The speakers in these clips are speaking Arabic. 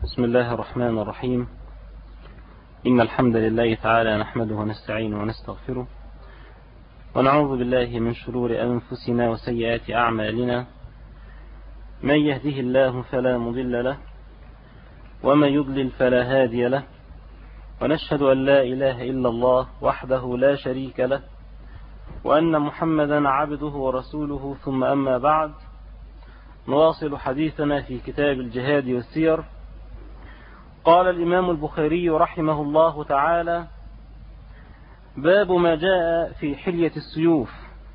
بسم الله الرحمن الرحيم. إن الحمد لله تعالى نحمده ونستعينه ونستغفره ونعوذ بالله من شرور أنفسنا وسيئات أعمالنا. من يهده الله فلا مضل له ومن يضلل فلا هادي له، ونشهد أن لا إله إلا الله وحده لا شريك له، وأن محمدا عبده ورسوله. ثم أما بعد، نواصل حديثنا في كتاب الجهاد والسير. قال الإمام البخاري رحمه الله تعالى: باب ما جاء في حلية السيوف.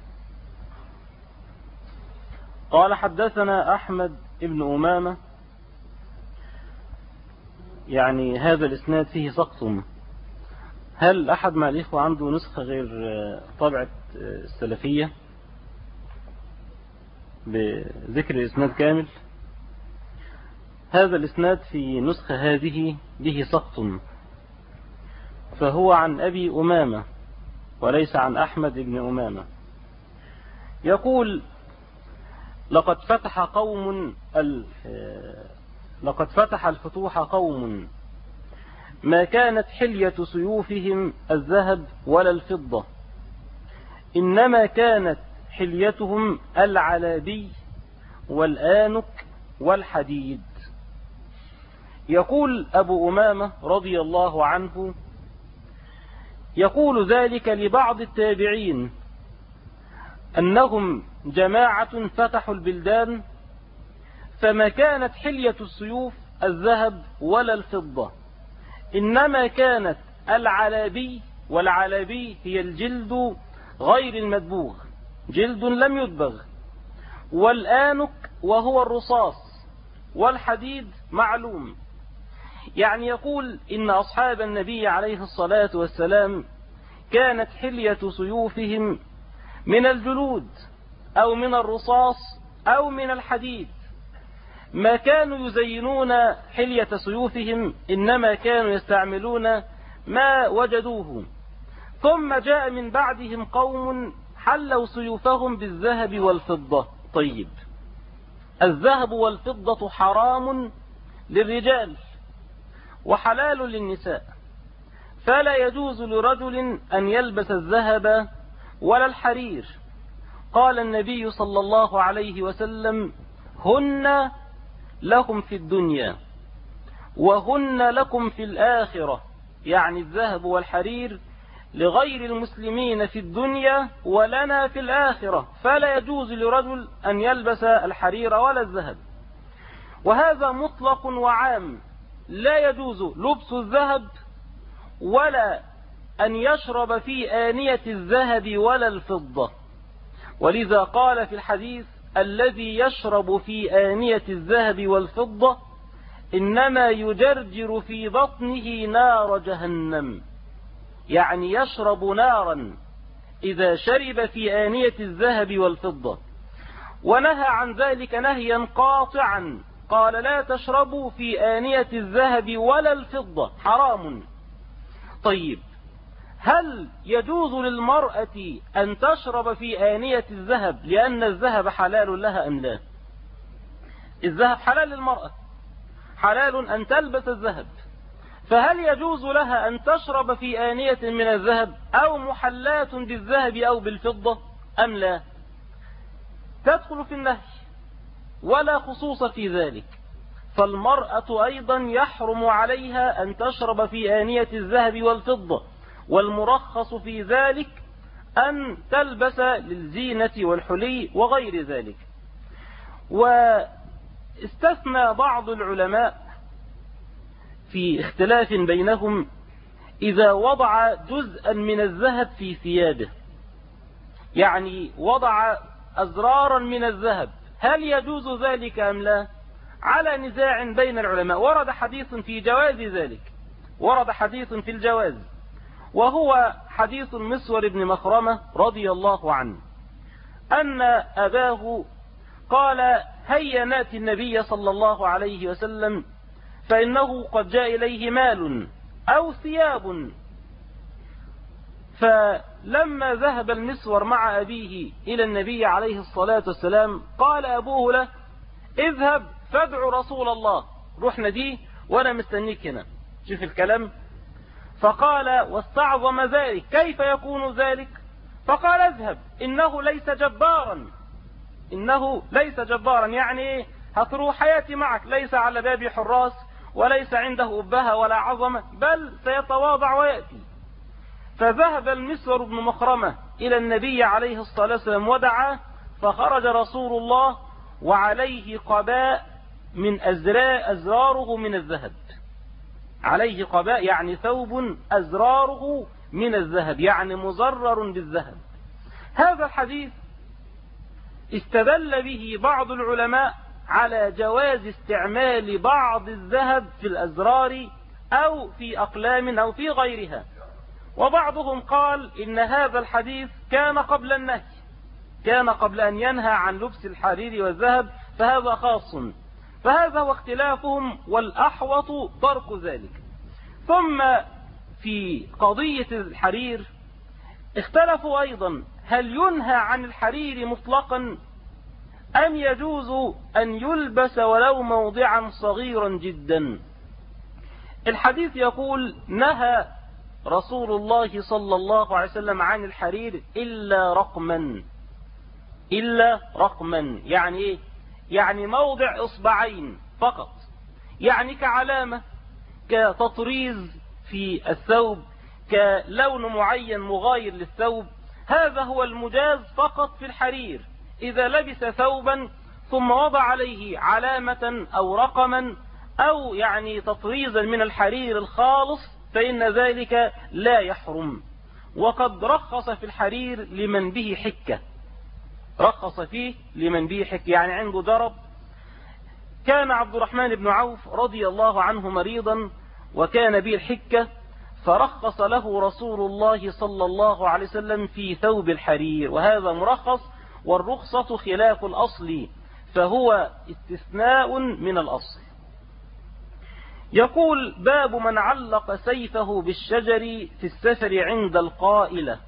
قال: حدثنا أحمد ابن أمامة. يعني هذا الإسناد فيه سقط. هل أحد مع الإخوة عنده نسخة غير طبعة السلفية بذكر الإسناد كامل؟ هذا الإسناد في نسخة هذه به سقط، فهو عن أبي أمامة وليس عن أحمد بن أمامة. يقول: لقد فتح الفتوح قوم ما كانت حلية سيوفهم الذهب ولا الفضة، إنما كانت حليتهم العلابي والآنك والحديد. يقول أبو أمامة رضي الله عنه: يقول ذلك لبعض التابعين أنهم جماعة فتحوا البلدان، فما كانت حلية السيوف الذهب ولا الفضة، إنما كانت العلابي، والعلابي هي الجلد غير المدبوغ، جلد لم يدبغ، والآنك وهو الرصاص، والحديد معلوم. يعني يقول إن أصحاب النبي عليه الصلاة والسلام كانت حلية سيوفهم من الجلود أو من الرصاص أو من الحديد. ما كانوا يزينون حلية سيوفهم، إنما كانوا يستعملون ما وجدوه. ثم جاء من بعدهم قوم حلوا سيوفهم بالذهب والفضة. طيب، الذهب والفضة حرام للرجال وحلال للنساء، فلا يجوز لرجل أن يلبس الذهب ولا الحرير. قال النبي صلى الله عليه وسلم: هن لكم في الدنيا وهن لكم في الآخرة. يعني الذهب والحرير لغير المسلمين في الدنيا ولنا في الآخرة، فلا يجوز لرجل أن يلبس الحرير ولا الذهب. وهذا مطلق وعام، لا يجوز لبس الذهب ولا أن يشرب في آنية الذهب ولا الفضة. ولذا قال في الحديث: الذي يشرب في آنية الذهب والفضة إنما يجرجر في بطنه نار جهنم. يعني يشرب نارا إذا شرب في آنية الذهب والفضة. ونهى عن ذلك نهيا قاطعا، قال: لا تشربوا في آنية الذهب ولا الفضة، حرام. طيب، هل يجوز للمرأة أن تشرب في آنية الذهب لأن الذهب حلال لها أم لا؟ الذهب حلال للمرأة، حلال أن تلبس الذهب، فهل يجوز لها أن تشرب في آنية من الذهب أو محلات بالذهب أو بالفضة أم لا؟ تدخل في النهي ولا خصوص في ذلك. فالمرأة أيضا يحرم عليها أن تشرب في آنية الذهب والفضة، والمرخص في ذلك أن تلبس للزينة والحلي وغير ذلك. واستثنى بعض العلماء في اختلاف بينهم إذا وضع جزءا من الذهب في ثيابه، يعني وضع أزرارا من الذهب، هل يجوز ذلك أم لا؟ على نزاع بين العلماء. ورد حديث في جواز ذلك، ورد حديث في الجواز، وهو حديث مسور بن مخرمة رضي الله عنه أن أباه قال: هيا نأتي النبي صلى الله عليه وسلم فإنه قد جاء إليه مال أو ثياب. فلما ذهب المسور مع أبيه إلى النبي عليه الصلاة والسلام قال أبوه له: اذهب فادع رسول الله، روح ناديه وأنا مستنيك هنا. شوف الكلام. فقال واستعظم ذلك، كيف يكون ذلك؟ فقال اذهب، إنه ليس جبارا، إنه ليس جبارا، يعني هتروح حياتي معك، ليس على باب حراس وليس عنده أبهة ولا عظمة، بل سيتواضع ويأتي. فذهب المسور بن مخرمة إلى النبي عليه الصلاة والسلام ودعا، فخرج رسول الله وعليه قباء من أزراره من الذهب، عليه قباء يعني ثوب أزراره من الذهب، يعني مزرر بالذهب. هذا الحديث استدل به بعض العلماء على جواز استعمال بعض الذهب في الأزرار أو في أقلام أو في غيرها. وبعضهم قال إن هذا الحديث كان قبل النهي، كان قبل أن ينهى عن لبس الحرير والذهب، فهذا خاص. فهذا هو اختلافهم، والأحوط ترك ذلك. ثم في قضية الحرير اختلفوا أيضا، هل ينهى عن الحرير مطلقا أم يجوز أن يلبس ولو موضعا صغيرا جدا؟ الحديث يقول نهى رسول الله صلى الله عليه وسلم عن الحرير إلا رقما. إلا رقما يعني إيه؟ يعني موضع إصبعين فقط، يعني كعلامة، كتطريز في الثوب، كلون معين مغاير للثوب. هذا هو المجاز فقط في الحرير. إذا لبس ثوبا ثم وضع عليه علامة أو رقما أو يعني تطريزا من الحرير الخالص فإن ذلك لا يحرم. وقد رخص في الحرير لمن به حكة، رخص فيه لمن به حكة، يعني عنده درب. كان عبد الرحمن بن عوف رضي الله عنه مريضا وكان به الحكة، فرخص له رسول الله صلى الله عليه وسلم في ثوب الحرير، وهذا مرخص، والرخصة خلاف الأصل، فهو استثناء من الأصل. يقول باب من علق سيفه بالشجر في السفر عند القائلة.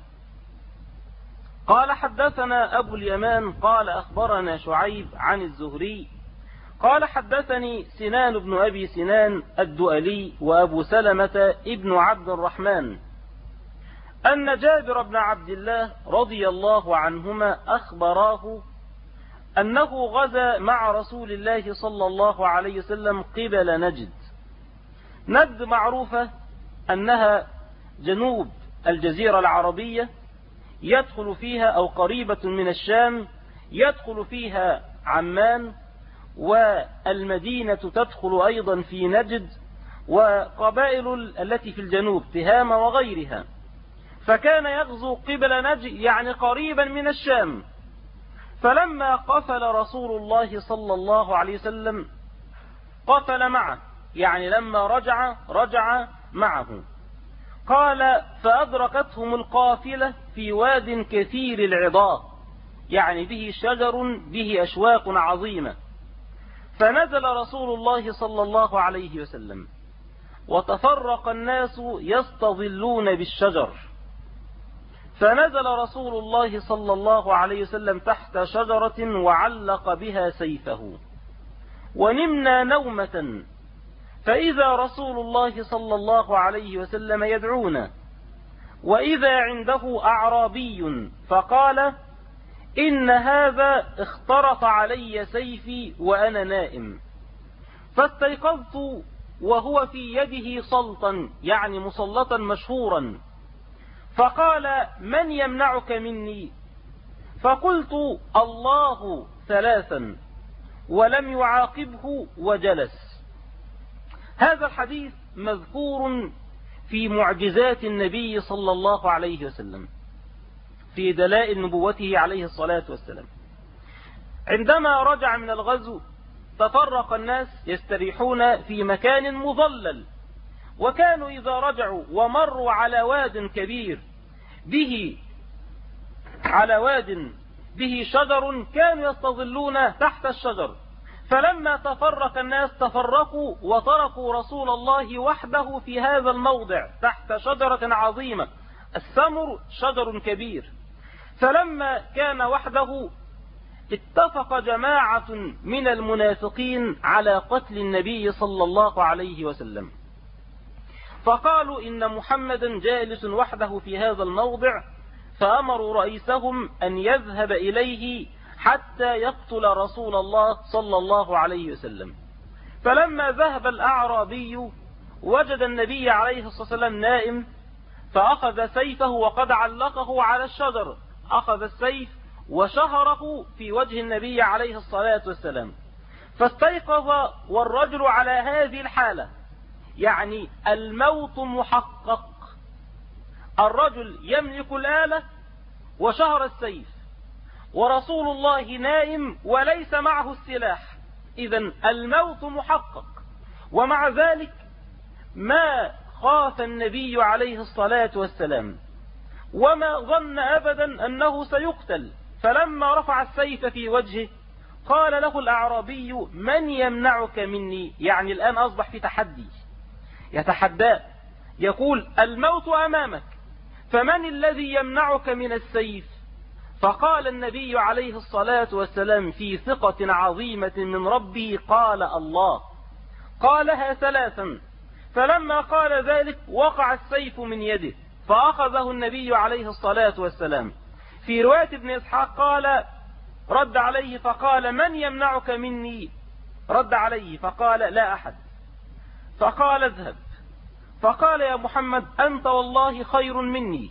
قال حدثنا أبو اليمان قال أخبرنا شعيب عن الزهري قال حدثني سنان بن أبي سنان الدؤلي وأبو سلمة ابن عبد الرحمن أن جابر بن عبد الله رضي الله عنهما أخبراه أنه غزا مع رسول الله صلى الله عليه وسلم قبل نجد. نجد معروفة أنها جنوب الجزيرة العربية، يدخل فيها أو قريبة من الشام، يدخل فيها عمان، والمدينة تدخل أيضا في نجد، وقبائل التي في الجنوب تهامة وغيرها. فكان يغزو قبل نجد يعني قريبا من الشام. فلما قفل رسول الله صلى الله عليه وسلم قفل معه، يعني لما رجع معه. قال فأدركتهم القافلة في واد كثير العضاء، يعني به شجر به أشواك عظيمة. فنزل رسول الله صلى الله عليه وسلم وتفرق الناس يستظلون بالشجر، فنزل رسول الله صلى الله عليه وسلم تحت شجرة وعلق بها سيفه، ونمنا نومة، فإذا رسول الله صلى الله عليه وسلم يدعونا، وإذا عنده أعرابي فقال إن هذا اخترط علي سيفي وأنا نائم. فاستيقظت وهو في يده سلطا، يعني مسلطا مشهورا، فقال من يمنعك مني؟ فقلت الله ثلاثا، ولم يعاقبه وجلس. هذا الحديث مذكور في معجزات النبي صلى الله عليه وسلم، في دلائل نبوته عليه الصلاة والسلام. عندما رجع من الغزو تفرق الناس يستريحون في مكان مظلل، وكانوا إذا رجعوا ومروا على واد كبير به شجر كانوا يستظلون تحت الشجر. فلما تفرق الناس تفرقوا وتركوا رسول الله وحده في هذا الموضع تحت شجرة عظيمة، السمر شجر كبير. فلما كان وحده اتفق جماعة من المنافقين على قتل النبي صلى الله عليه وسلم، فقالوا إن محمدا جالس وحده في هذا الموضع، فأمروا رئيسهم أن يذهب إليه حتى يقتل رسول الله صلى الله عليه وسلم. فلما ذهب الأعرابي وجد النبي عليه الصلاة والسلام نائم، فأخذ سيفه وقد علقه على الشجر، أخذ السيف وشهره في وجه النبي عليه الصلاة والسلام، فاستيقظ والرجل على هذه الحالة، يعني الموت محقق. الرجل يملك الآلة وشهر السيف، ورسول الله نائم وليس معه السلاح، إذن الموت محقق. ومع ذلك ما خاف النبي عليه الصلاة والسلام وما ظن أبدا أنه سيقتل، فلما رفع السيف في وجهه قال له الأعرابي: من يمنعك مني؟ يعني الآن أصبح في تحدي، يتحداه، يقول: الموت أمامك، فمن الذي يمنعك من السيف؟ فقال النبي عليه الصلاة والسلام في ثقة عظيمة من ربه: قال الله. قالها ثلاثا، فلما قال ذلك وقع السيف من يده، فأخذه النبي عليه الصلاة والسلام. في رواية ابن إسحاق قال: رد عليه فقال: من يمنعك مني؟ رد عليه فقال: لا أحد. فقال: اذهب. فقال: يا محمد أنت والله خير مني.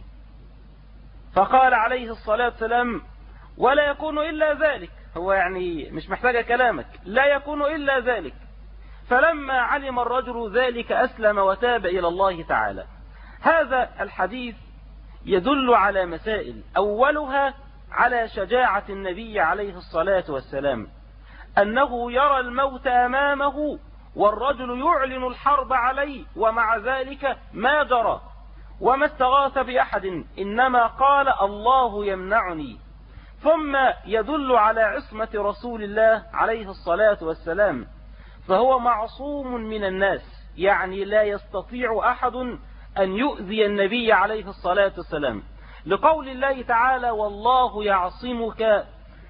فقال عليه الصلاة والسلام: ولا يكون إلا ذلك. هو يعني مش محتاج كلامك، لا يكون إلا ذلك. فلما علم الرجل ذلك أسلم وتاب إلى الله تعالى. هذا الحديث يدل على مسائل، أولها على شجاعة النبي عليه الصلاة والسلام، أنه يرى الموت أمامه والرجل يعلن الحرب عليه، ومع ذلك ما جرى وما استغاث بأحد، إنما قال: الله يمنعني. ثم يدل على عصمة رسول الله عليه الصلاة والسلام، فهو معصوم من الناس، يعني لا يستطيع أحد أن يؤذي النبي عليه الصلاة والسلام، لقول الله تعالى: والله يعصمك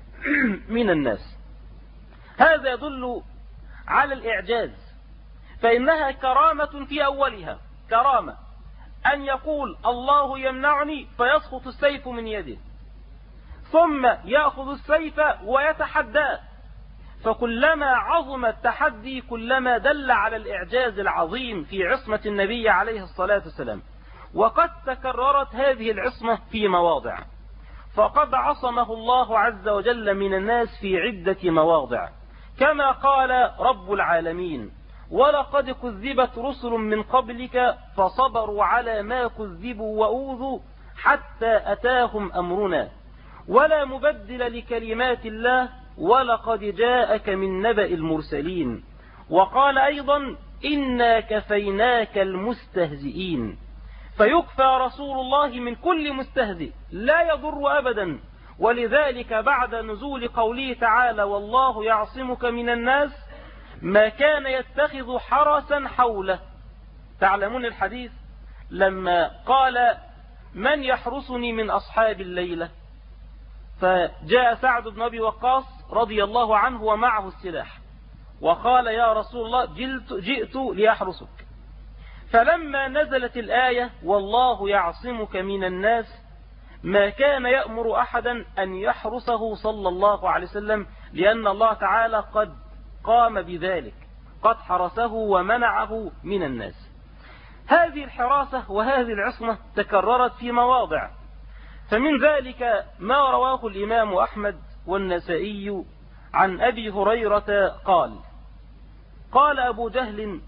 من الناس. هذا يدل على الإعجاز، فإنها كرامة في أولها، كرامة أن يقول: الله يمنعني، فيسقط السيف من يده، ثم يأخذ السيف ويتحداه. فكلما عظم التحدي كلما دل على الإعجاز العظيم في عصمة النبي عليه الصلاة والسلام. وقد تكررت هذه العصمة في مواضع، فقد عصمه الله عز وجل من الناس في عدة مواضع، كما قال رب العالمين: ولقد كذبت رسل من قبلك فصبروا على ما كذبوا وأوذوا حتى أتاهم أمرنا ولا مبدل لكلمات الله ولقد جاءك من نبأ المرسلين. وقال أيضا: إنا كفيناك المستهزئين. فيكفى رسول الله من كل مستهزئ لا يضر أبدا. ولذلك بعد نزول قوله تعالى: والله يعصمك من الناس، ما كان يتخذ حرسا حوله. تعلمون الحديث لما قال: من يحرسني من أصحاب الليلة؟ فجاء سعد بن أبي وقاص رضي الله عنه ومعه السلاح، وقال: يا رسول الله جئت لأحرسك. فلما نزلت الآية: والله يعصمك من الناس، ما كان يأمر أحدا أن يحرسه صلى الله عليه وسلم، لأن الله تعالى قد قام بذلك، قد حرسه ومنعه من الناس. هذه الحراسة وهذه العصمة تكررت في مواضع، فمن ذلك ما رواه الإمام أحمد والنسائي عن أبي هريرة قال أبو جهل: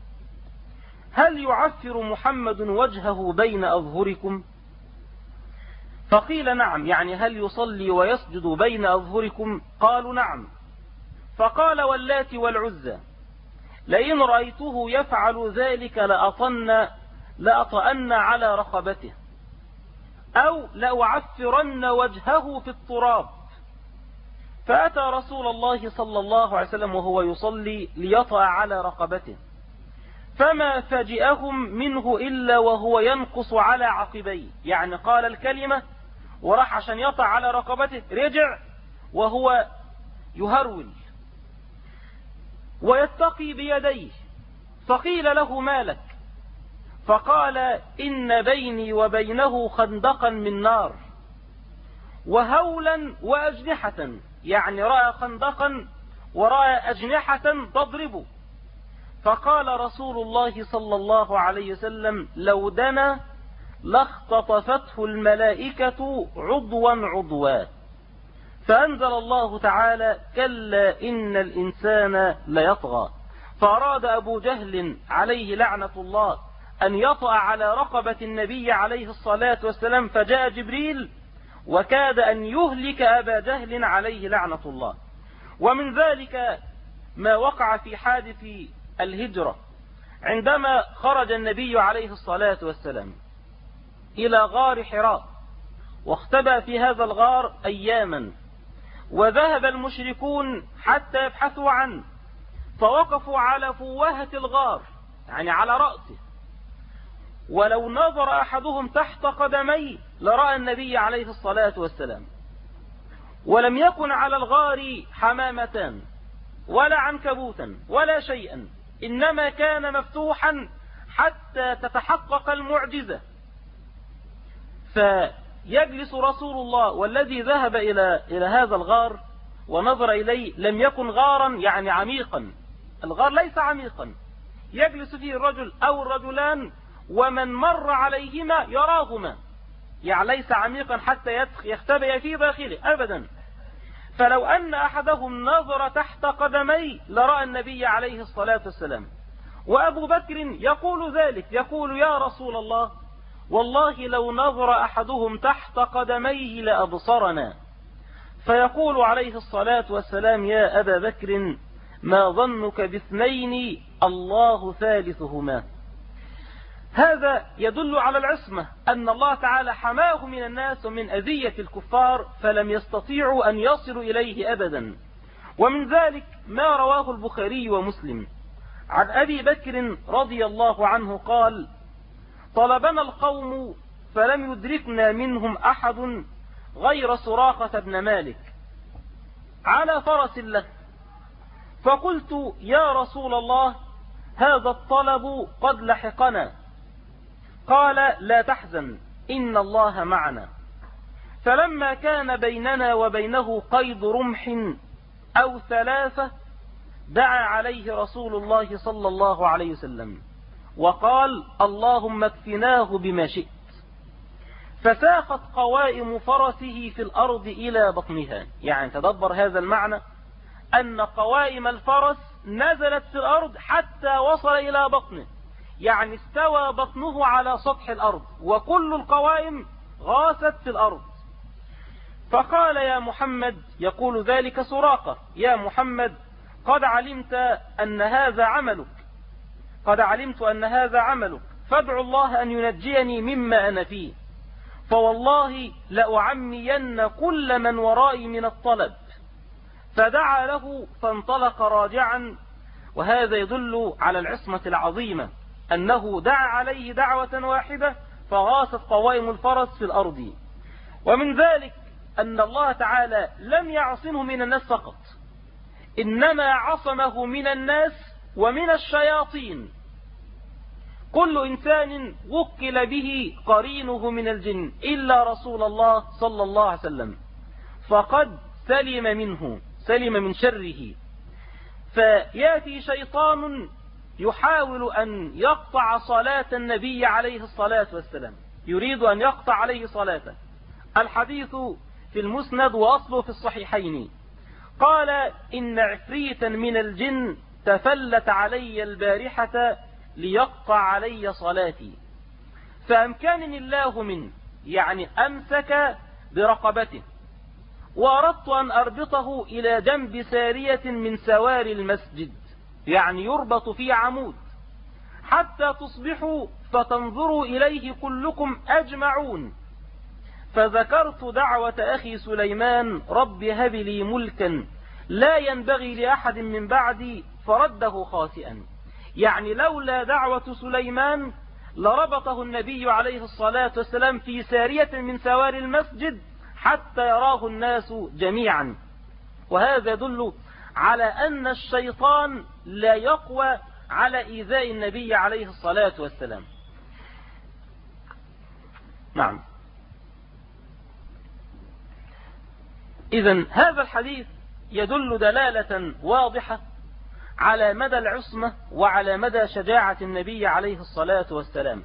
هل يعفر محمد وجهه بين أظهركم؟ فقيل: نعم، يعني هل يصلي ويسجد بين أظهركم؟ قالوا: نعم. فقال: واللات والعزى لئن رأيته يفعل ذلك لأطأن على رقبته أو لأعفرن وجهه في التراب. فأتى رسول الله صلى الله عليه وسلم وهو يصلي ليطأ على رقبته، فما فجئهم منه إلا وهو ينقص على عقبيه، يعني قال الكلمة وراح عشان يطأ على رقبته، رجع وهو يهرول ويتقي بيديه. فقيل له ما لك؟ فقال إن بيني وبينه خندقا من نار وهولا وأجنحة، يعني رأى خندقا ورأى أجنحة تضرب. فقال رسول الله صلى الله عليه وسلم لو دنا لاختطفته الملائكة عضوا عضوا. فأنزل الله تعالى كلا إن الإنسان ليطغى. فأراد أبو جهل عليه لعنة الله أن يطأ على رقبة النبي عليه الصلاة والسلام، فجاء جبريل وكاد أن يهلك أبا جهل عليه لعنة الله. ومن ذلك ما وقع في حادث الهجرة عندما خرج النبي عليه الصلاة والسلام إلى غار حراء، واختبأ في هذا الغار أياما، وذهب المشركون حتى يبحثوا عنه، فوقفوا على فوهة الغار يعني على رأسه، ولو نظر أحدهم تحت قدميه لرأى النبي عليه الصلاة والسلام. ولم يكن على الغار حمامتان ولا عنكبوتا ولا شيئا، إنما كان مفتوحا حتى تتحقق المعجزة. فيجلس رسول الله والذي ذهب إلى هذا الغار ونظر إليه لم يكن غارا يعني عميقا، الغار ليس عميقا، يجلس فيه الرجل أو الرجلان ومن مر عليهما يراهما، يعني ليس عميقا حتى يختبئ في داخله أبدا. فلو أن أحدهم نظر تحت قدمي لرأى النبي عليه الصلاة والسلام. وأبو بكر يقول ذلك، يقول يا رسول الله والله لو نظر أحدهم تحت قدميه لأبصرنا. فيقول عليه الصلاة والسلام يا أبا بكر ما ظنك باثنين الله ثالثهما. هذا يدل على العصمة، أن الله تعالى حماه من الناس ومن أذية الكفار فلم يستطيعوا أن يصلوا إليه أبدا. ومن ذلك ما رواه البخاري ومسلم عن أبي بكر رضي الله عنه قال طلبنا القوم فلم يدركنا منهم أحد غير سراقة بن مالك على فرس له، فقلت يا رسول الله هذا الطلب قد لحقنا. قال لا تحزن إن الله معنا. فلما كان بيننا وبينه قيد رمح أو ثلاثة دعا عليه رسول الله صلى الله عليه وسلم وقال اللهم اكفناه بما شئت. فساقت قوائم فرسه في الأرض إلى بطنها، يعني تدبر هذا المعنى أن قوائم الفرس نزلت في الأرض حتى وصل إلى بطنه، يعني استوى بطنه على سطح الأرض وكل القوائم غاست في الأرض. فقال يا محمد، يقول ذلك سراقة، يا محمد قد علمت أن هذا عملك، قد علمت أن هذا عملك، فادع الله أن ينجيني مما أنا فيه، فوالله لأعمين كل من ورائي من الطلب. فدعا له فانطلق راجعا. وهذا يدل على العصمة العظيمة، أنه دعا عليه دعوة واحدة فغاست قوائم الفرس في الأرض. ومن ذلك أن الله تعالى لم يعصمه من الناس فقط، إنما عصمه من الناس ومن الشياطين. كل إنسان وكل به قرينه من الجن إلا رسول الله صلى الله عليه وسلم، فقد سلم منه، سلم من شره. فيأتي شيطان يحاول أن يقطع صلاة النبي عليه الصلاة والسلام، يريد أن يقطع عليه صلاته. الحديث في المسند وأصله في الصحيحين. قال إن عفريتا من الجن تفلت علي البارحة ليقطع علي صلاتي، فأمكنني الله منه، يعني أمسك برقبته، وأردت أن أربطه إلى جنب سارية من سواري المسجد، يعني يربط في عمود، حتى تصبحوا فتنظروا إليه كلكم أجمعون. فذكرت دعوة أخي سليمان رب هب لي ملكا لا ينبغي لأحد من بعدي، فرده خاسئا، يعني لولا دعوة سليمان لربطه النبي عليه الصلاة والسلام في سارية من سواري المسجد حتى يراه الناس جميعا. وهذا يدل على أن الشيطان لا يقوى على إيذاء النبي عليه الصلاة والسلام. نعم. إذن هذا الحديث يدل دلالة واضحة على مدى العصمة وعلى مدى شجاعة النبي عليه الصلاة والسلام.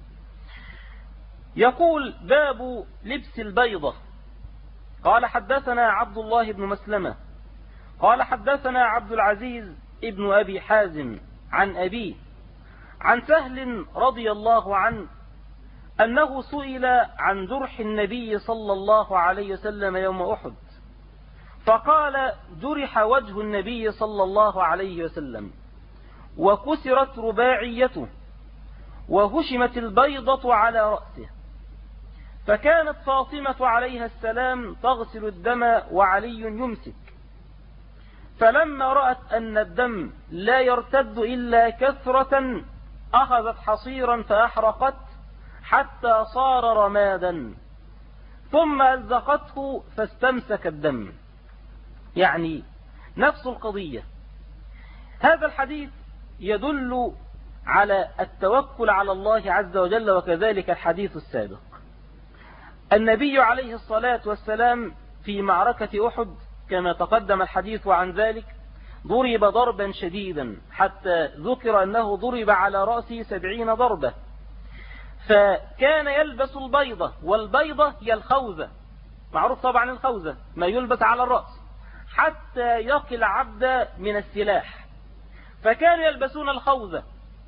يقول: باب لبس البيضة. قال: حدثنا عبد الله بن مسلمة قال: حدثنا عبد العزيز ابن أبي حازم عن أبيه عن سهل رضي الله عنه أنه سئل عن جرح النبي صلى الله عليه وسلم يوم أحد، فقال: جرح وجه النبي صلى الله عليه وسلم وكسرت رباعيته وهشمت البيضة على رأسه، فكانت فاطمة عليها السلام تغسل الدم وعلي يمسك، فلما رأت أن الدم لا يرتد إلا كثرة أخذت حصيرا فأحرقت حتى صار رمادا، ثم ألزقته فاستمسك الدم. يعني نفس القضية. هذا الحديث يدل على التوكل على الله عز وجل، وكذلك الحديث السابق. النبي عليه الصلاة والسلام في معركة أحد كما تقدم الحديث عن ذلك ضرب ضربا شديدا حتى ذكر أنه ضرب على رأسه 70 ضربة، فكان يلبس البيضة، والبيضة هي الخوذة، معروف طبعا الخوذة ما يلبس على الرأس حتى يقي العبد من السلاح، فكانوا يلبسون الخوذة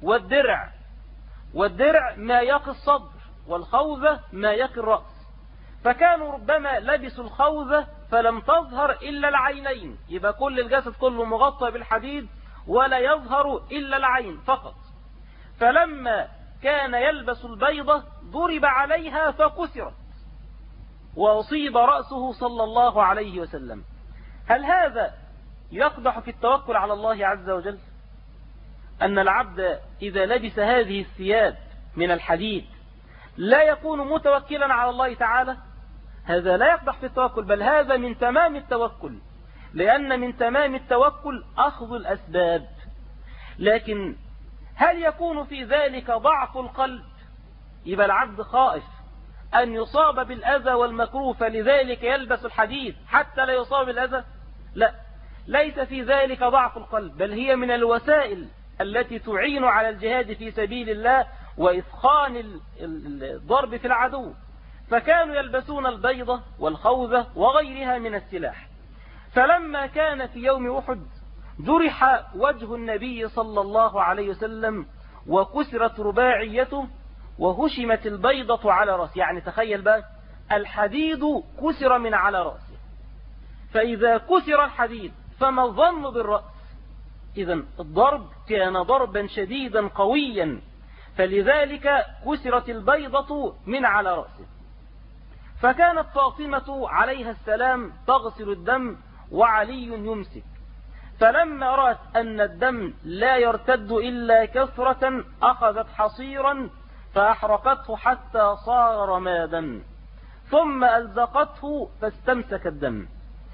والدرع ما يقي الصدر، والخوذة ما يقي الرأس، فكانوا ربما لبسوا الخوذة فلم تظهر إلا العينين، يبقى كل الجسد كله مغطى بالحديد ولا يظهر إلا العين فقط. فلما كان يلبس البيضة ضرب عليها فكسرت وأصيب رأسه صلى الله عليه وسلم. هل هذا يقدح في التوكل على الله عز وجل؟ أن العبد إذا لبس هذه الثياب من الحديد لا يكون متوكلا على الله تعالى؟ هذا لا يقدح في التوكل، بل هذا من تمام التوكل، لأن من تمام التوكل أخذ الأسباب. لكن هل يكون في ذلك ضعف القلب؟ يبقى العبد خائف أن يصاب بالأذى والمكروه فلذلك يلبس الحديد حتى لا يصاب بالأذى؟ لا، ليس في ذلك ضعف القلب، بل هي من الوسائل التي تعين على الجهاد في سبيل الله وإثخان الضرب في العدو. فكانوا يلبسون البيضة والخوذة وغيرها من السلاح. فلما كان في يوم أحد جرح وجه النبي صلى الله عليه وسلم وكسرت رباعيته وهشمت البيضة على رأسه. يعني تخيل بقى، الحديد كسر من على رأسه، فإذا كسر الحديد فما الظن بالرأس؟ إذن الضرب كان ضربا شديدا قويا، فلذلك كسرت البيضة من على رأسه. فكانت فاطمة عليها السلام تغسل الدم وعلي يمسك، فلما رأت أن الدم لا يرتد إلا كثرة أخذت حصيرا فأحرقته حتى صار رمادا، ثم ألزقته فاستمسك الدم.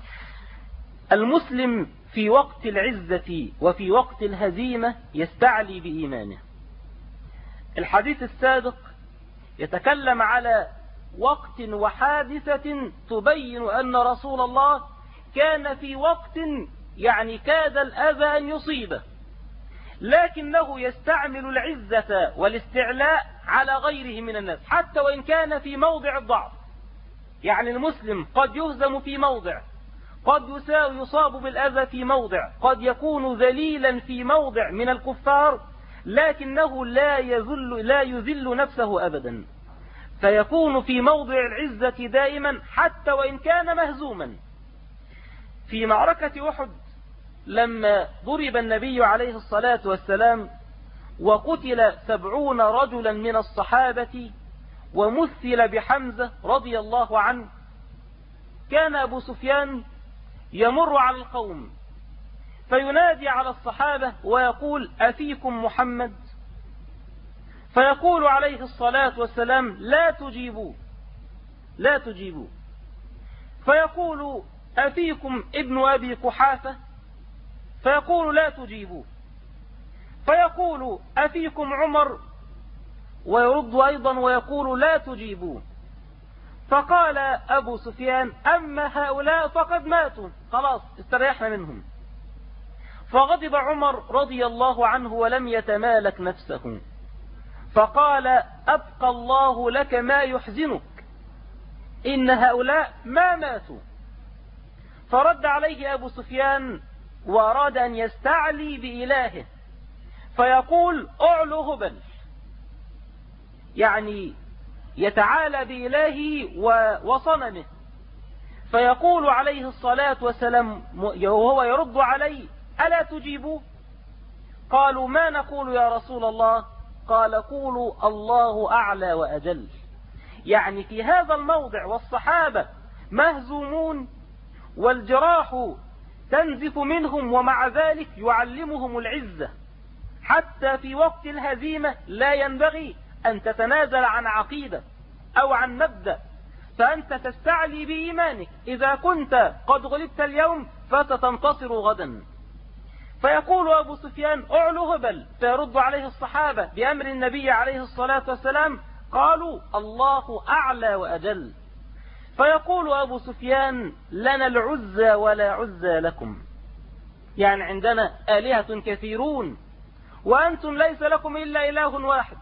المسلم في وقت العزة وفي وقت الهزيمة يستعلي بإيمانه. الحديث السابق يتكلم على وقت وحادثة تبين أن رسول الله كان في وقت يعني كاد الأذى أن يصيبه، لكنه يستعمل العزة والاستعلاء على غيره من الناس حتى وإن كان في موضع الضعف. يعني المسلم قد يهزم في موضع، قد يصاب بالأذى في موضع، قد يكون ذليلا في موضع من الكفار، لكنه لا يذل نفسه أبدا، فيكون في موضع العزة دائما حتى وإن كان مهزوما. في معركة أحد لما ضرب النبي عليه الصلاة والسلام وقتل 70 رجلا من الصحابة ومثل بحمزة رضي الله عنه، كان أبو سفيان يمر على القوم فينادي على الصحابة ويقول: أفيكم محمد؟ فيقول عليه الصلاة والسلام: لا تجيبوا. فيقول أفيكم ابن أبي قحافة؟ فيقول لا تجيبوه. فيقول أفيكم عمر؟ ويرد أيضا ويقول لا تجيبوه. فقال أبو سفيان أما هؤلاء فقد ماتوا، خلاص استريحنا منهم. فغضب عمر رضي الله عنه ولم يتمالك نفسه، فقال أبقى الله لك ما يحزنك، إن هؤلاء ما ماتوا. فرد عليه أبو سفيان وأراد أن يستعلي بإلهه، فيقول أعلو هبل، يعني يتعالى بإلهه وصنمه. فيقول عليه الصلاة والسلام وهو يرد عليه ألا تجيبوا؟ قالوا ما نقول يا رسول الله؟ قال قولوا الله أعلى وأجل. يعني في هذا الموضع والصحابة مهزومون والجراح تنزف منهم، ومع ذلك يعلمهم العزة. حتى في وقت الهزيمة لا ينبغي أن تتنازل عن عقيدة أو عن مبدأ، فأنت تستعلي بإيمانك. إذا كنت قد غلبت اليوم فستنتصر غدا. فيقول أبو سفيان أعلو هبل، فيرد عليه الصحابة بأمر النبي عليه الصلاة والسلام قالوا الله أعلى وأجل. فيقول أبو سفيان لنا العزى ولا عزى لكم، يعني عندنا آلهة كثيرون وأنتم ليس لكم إلا إله واحد.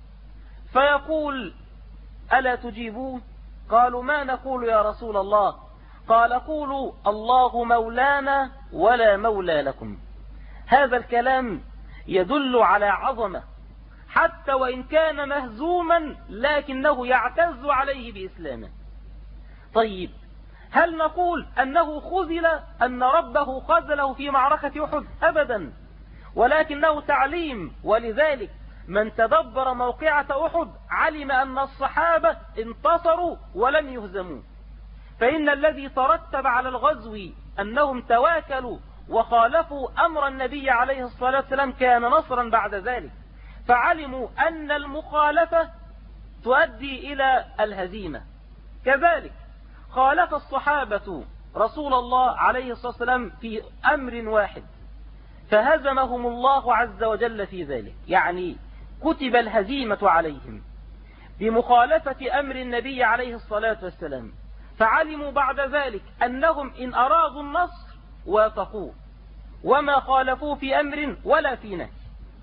فيقول ألا تجيبون؟ قالوا ما نقول يا رسول الله؟ قال قولوا الله مولانا ولا مولى لكم. هذا الكلام يدل على عظمة، حتى وإن كان مهزوما لكنه يعتز عليه بإسلامه. طيب هل نقول أنه خذل، أن ربه خذله في معركة أحد؟ أبدا، ولكنه تعليم. ولذلك من تدبر موقعة أحد علم أن الصحابة انتصروا ولم يهزموا. فإن الذي ترتب على الغزو أنهم تواكلوا وخالفوا أمر النبي عليه الصلاة والسلام كان نصرا بعد ذلك، فعلموا أن المخالفة تؤدي إلى الهزيمة. كذلك خالف الصحابة رسول الله عليه الصلاة والسلام في أمر واحد فهزمهم الله عز وجل في ذلك، يعني كتب الهزيمة عليهم بمخالفة أمر النبي عليه الصلاة والسلام. فعلموا بعد ذلك أنهم إن أرادوا النصر وافقوه وما خالفوا في أمر ولا في نهي.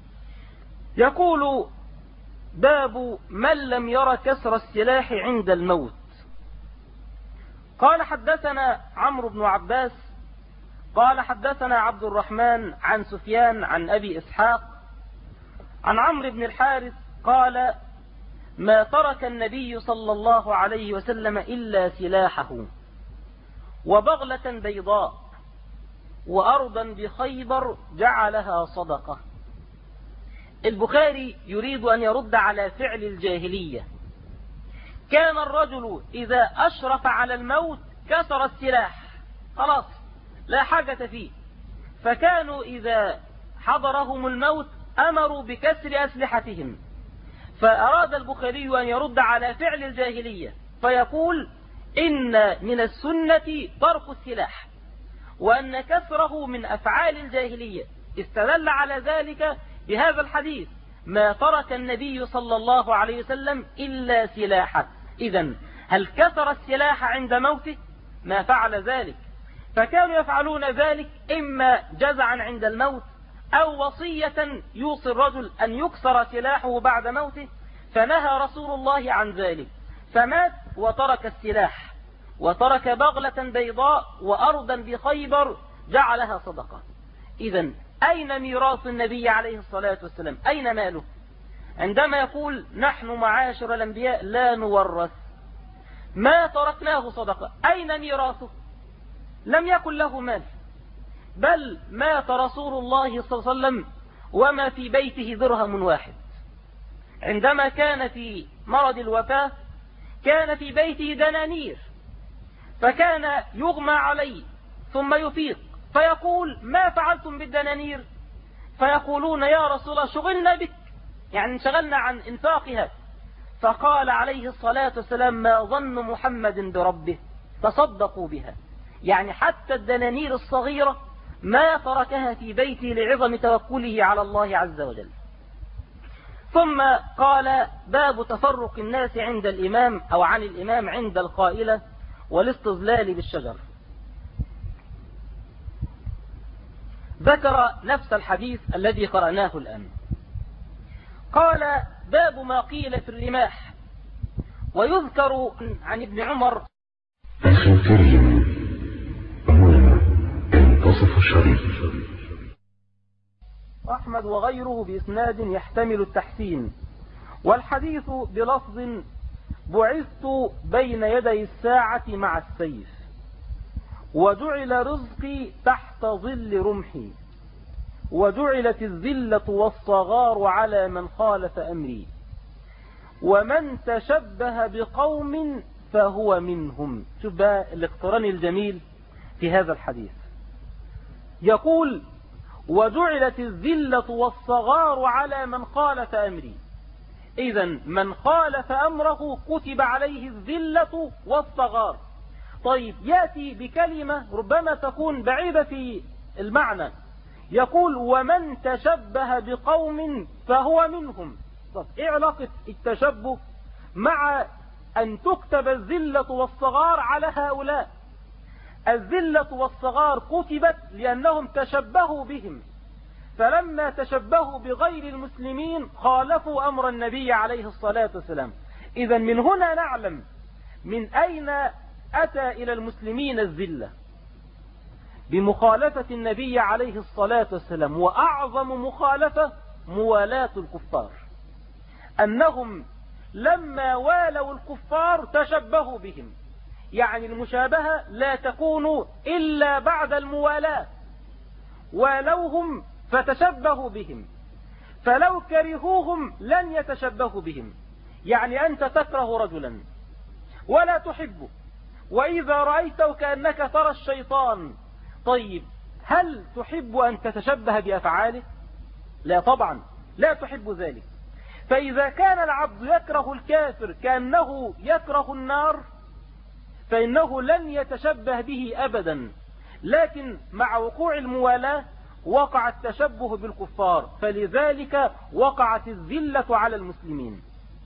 يقول باب من لم ير كسر السلاح عند الموت. قال حدثنا عمرو بن عباس قال حدثنا عبد الرحمن عن سفيان عن أبي إسحاق عن عمرو بن الحارث قال ما ترك النبي صلى الله عليه وسلم إلا سلاحه وبغلة بيضاء وأرضا بخيبر جعلها صدقة. البخاري يريد أن يرد على فعل الجاهلية. كان الرجل إذا أشرف على الموت كسر السلاح، خلاص لا حاجة فيه. فكانوا إذا حضرهم الموت أمروا بكسر أسلحتهم. فأراد البخاري أن يرد على فعل الجاهلية فيقول إن من السنة ترك السلاح، وأن كسره من أفعال الجاهلية. استدل على ذلك بهذا الحديث ما ترك النبي صلى الله عليه وسلم إلا سلاحه. إذن هل كسر السلاح عند موته؟ ما فعل ذلك. فكانوا يفعلون ذلك إما جزعا عند الموت أو وصية يوصي الرجل أن يكسر سلاحه بعد موته، فنهى رسول الله عن ذلك فمات وترك السلاح وترك بغلة بيضاء وأرضا بخيبر جعلها صدقة. إذن أين ميراث النبي عليه الصلاة والسلام؟ أين ماله؟ عندما يقول نحن معاشر الأنبياء لا نورث، ما تركناه صدقة، أين ميراثه؟ لم يكن له مال، بل مات رسول الله صلى الله عليه وسلم وما في بيته درهم واحد. عندما كان في مرض الوفاة كان في بيته دنانير، فكان يغمى عليه ثم يفيق فيقول ما فعلتم بالدنانير؟ فيقولون يا رسول الله شغلنا بك، يعني انشغلنا عن انفاقها. فقال عليه الصلاة والسلام ما ظن محمد بربه؟ تصدقوا بها. يعني حتى الدنانير الصغيرة ما تركها في بيته لعظم توكله على الله عز وجل. ثم قال باب تفرق الناس عند الإمام أو عن الإمام عند القائلة والاستظلال بالشجر. ذكر نفس الحديث الذي قرأناه الآن. قال باب ما قيل في الرماح. ويذكر عن ابن عمر منتصف الشريف أحمد وغيره بإسناد يحتمل التحسين، والحديث بلفظ بعثت بين يدي الساعة مع السيف، وجعل رزقي تحت ظل رمحي، وجعلت الذلة والصغار على من خالف أمري، ومن تشبه بقوم فهو منهم. شوف بقى الاقتران الجميل في هذا الحديث. يقول وجعلت الذلة والصغار على من خالف أمري. إذن من خالف أمره كتب عليه الذلة والصغار. طيب يأتي بكلمة ربما تكون بعيدة في المعنى، يقول ومن تشبه بقوم فهو منهم. طب إيه علاقة التشبه مع أن تكتب الذلة والصغار على هؤلاء؟ الذلة والصغار كتبت لأنهم تشبهوا بهم، فلما تشبهوا بغير المسلمين خالفوا أمر النبي عليه الصلاة والسلام. إذن من هنا نعلم من أين أتى إلى المسلمين الذلة، بمخالفة النبي عليه الصلاة والسلام. وأعظم مخالفة موالاة الكفار، أنهم لما والوا الكفار تشبهوا بهم. يعني المشابهة لا تكون إلا بعد الموالاة. والوهم فتشبهوا بهم، فلو كرهوهم لن يتشبهوا بهم. يعني أنت تكره رجلا ولا تحبه، وإذا رأيته كأنك ترى الشيطان. طيب هل تحب أن تتشبه بأفعاله؟ لا طبعا، لا تحب ذلك. فإذا كان العبد يكره الكافر كأنه يكره النار فإنه لن يتشبه به أبدا. لكن مع وقوع الموالاة وقع التشبه بالكفار، فلذلك وقعت الذلة على المسلمين.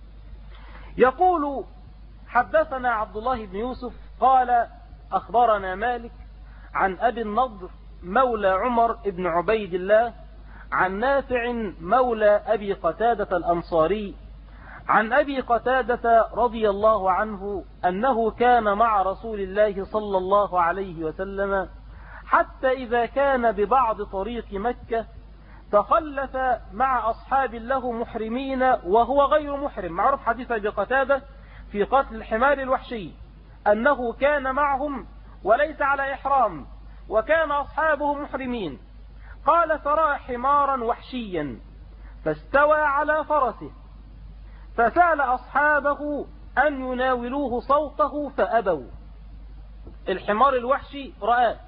يقول حدثنا عبد الله بن يوسف قال أخبرنا مالك عن أبي النضر مولى عمر بن عبيد الله عن نافع مولى أبي قتادة الأنصاري عن أبي قتادة رضي الله عنه أنه كان مع رسول الله صلى الله عليه وسلم حتى إذا كان ببعض طريق مكة تخلف مع أصحاب له محرمين وهو غير محرم. معروف حديث أبي قتادة في قتل الحمار الوحشي أنه كان معهم وليس على إحرام، وكان أصحابه محرمين. قال فرأى حمارا وحشيا فاستوى على فرسه، فسأل أصحابه أن يناولوه صوته فأبوا. الحمار الوحشي رآه،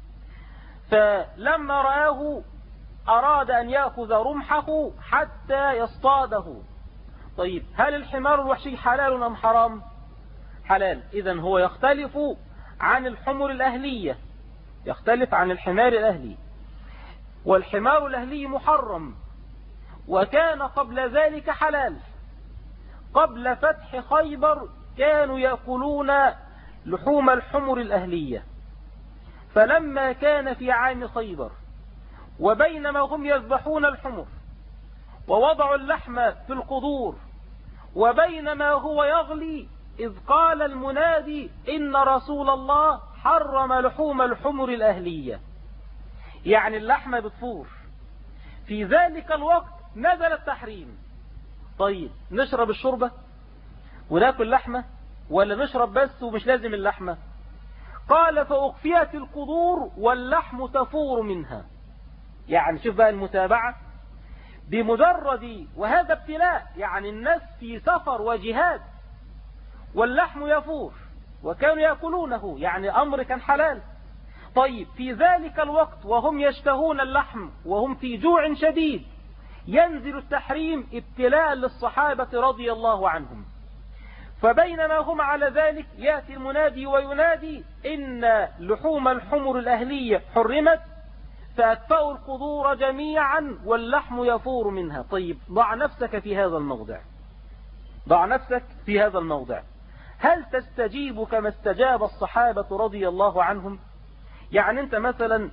فلما رآه أراد أن يأخذ رمحه حتى يصطاده. طيب هل الحمار الوحشي حلال أم حرام؟ حلال. إذن هو يختلف عن الحمر الأهلية، يختلف عن الحمار الأهلي. والحمار الأهلي محرم، وكان قبل ذلك حلال. قبل فتح خيبر كانوا يأكلون لحوم الحمر الأهلية، فلما كان في عام خيبر وبينما هم يذبحون الحمر ووضعوا اللحم في القدور وبينما هو يغلي إذ قال المنادي إن رسول الله حرم لحوم الحمر الأهلية، يعني اللحمة بتفور. في ذلك الوقت نزل التحريم. طيب نشرب الشوربة وناكل لحمة ولا نشرب بس ومش لازم اللحمة؟ قال فأخفيت القدور واللحم تفور منها. يعني شوف بقى المتابعة بمجرد، وهذا ابتلاء، يعني الناس في سفر وجهاد واللحم يفور وكانوا يأكلونه، يعني أمر كان حلال. طيب في ذلك الوقت وهم يشتهون اللحم وهم في جوع شديد ينزل التحريم ابتلاء للصحابة رضي الله عنهم. فبينما هم على ذلك يأتي المنادي وينادي إن لحوم الحمر الأهلية حرمت فأكفأوا القدور جميعا واللحم يفور منها. طيب ضع نفسك في هذا الموضع، ضع نفسك في هذا الموضع. هل تستجيب كما استجاب الصحابة رضي الله عنهم؟ يعني أنت مثلا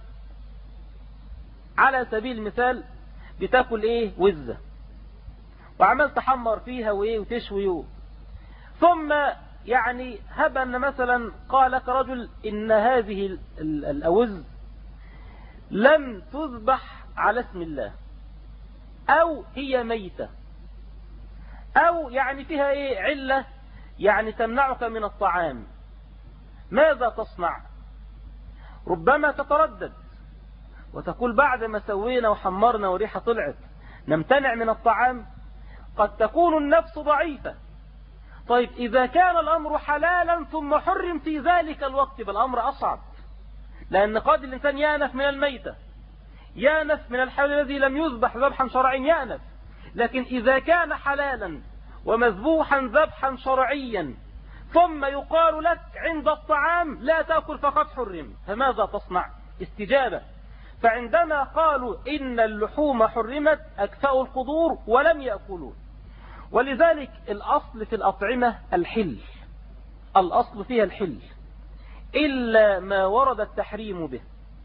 على سبيل المثال بتاكل إيه وزة وعمال تحمر فيها وإيه وتشوي، ثم يعني هب أن مثلا قال لك رجل إن هذه الأوز لم تذبح على اسم الله، أو هي ميتة، أو يعني فيها إيه علة يعني تمنعك من الطعام، ماذا تصنع؟ ربما تتردد وتقول بعد ما سوينا وحمرنا وريحة طلعت نمتنع من الطعام، قد تكون النفس ضعيفة. طيب إذا كان الأمر حلالا ثم حرم في ذلك الوقت بالأمر أصعب، لأن قد الإنسان يأنف من الميتة، يأنف من الحيوان الذي لم يذبح ذبحا شرعيا يأنف. لكن إذا كان حلالا ومذبوحا ذبحا شرعيا ثم يقال لك عند الطعام لا تأكل فقد حرم، فماذا تصنع؟ استجابة. فعندما قالوا إن اللحوم حرمت أكفأوا القدور ولم يأكلون. ولذلك الأصل في الأطعمة الحل، الأصل فيها الحل إلا ما ورد التحريم به،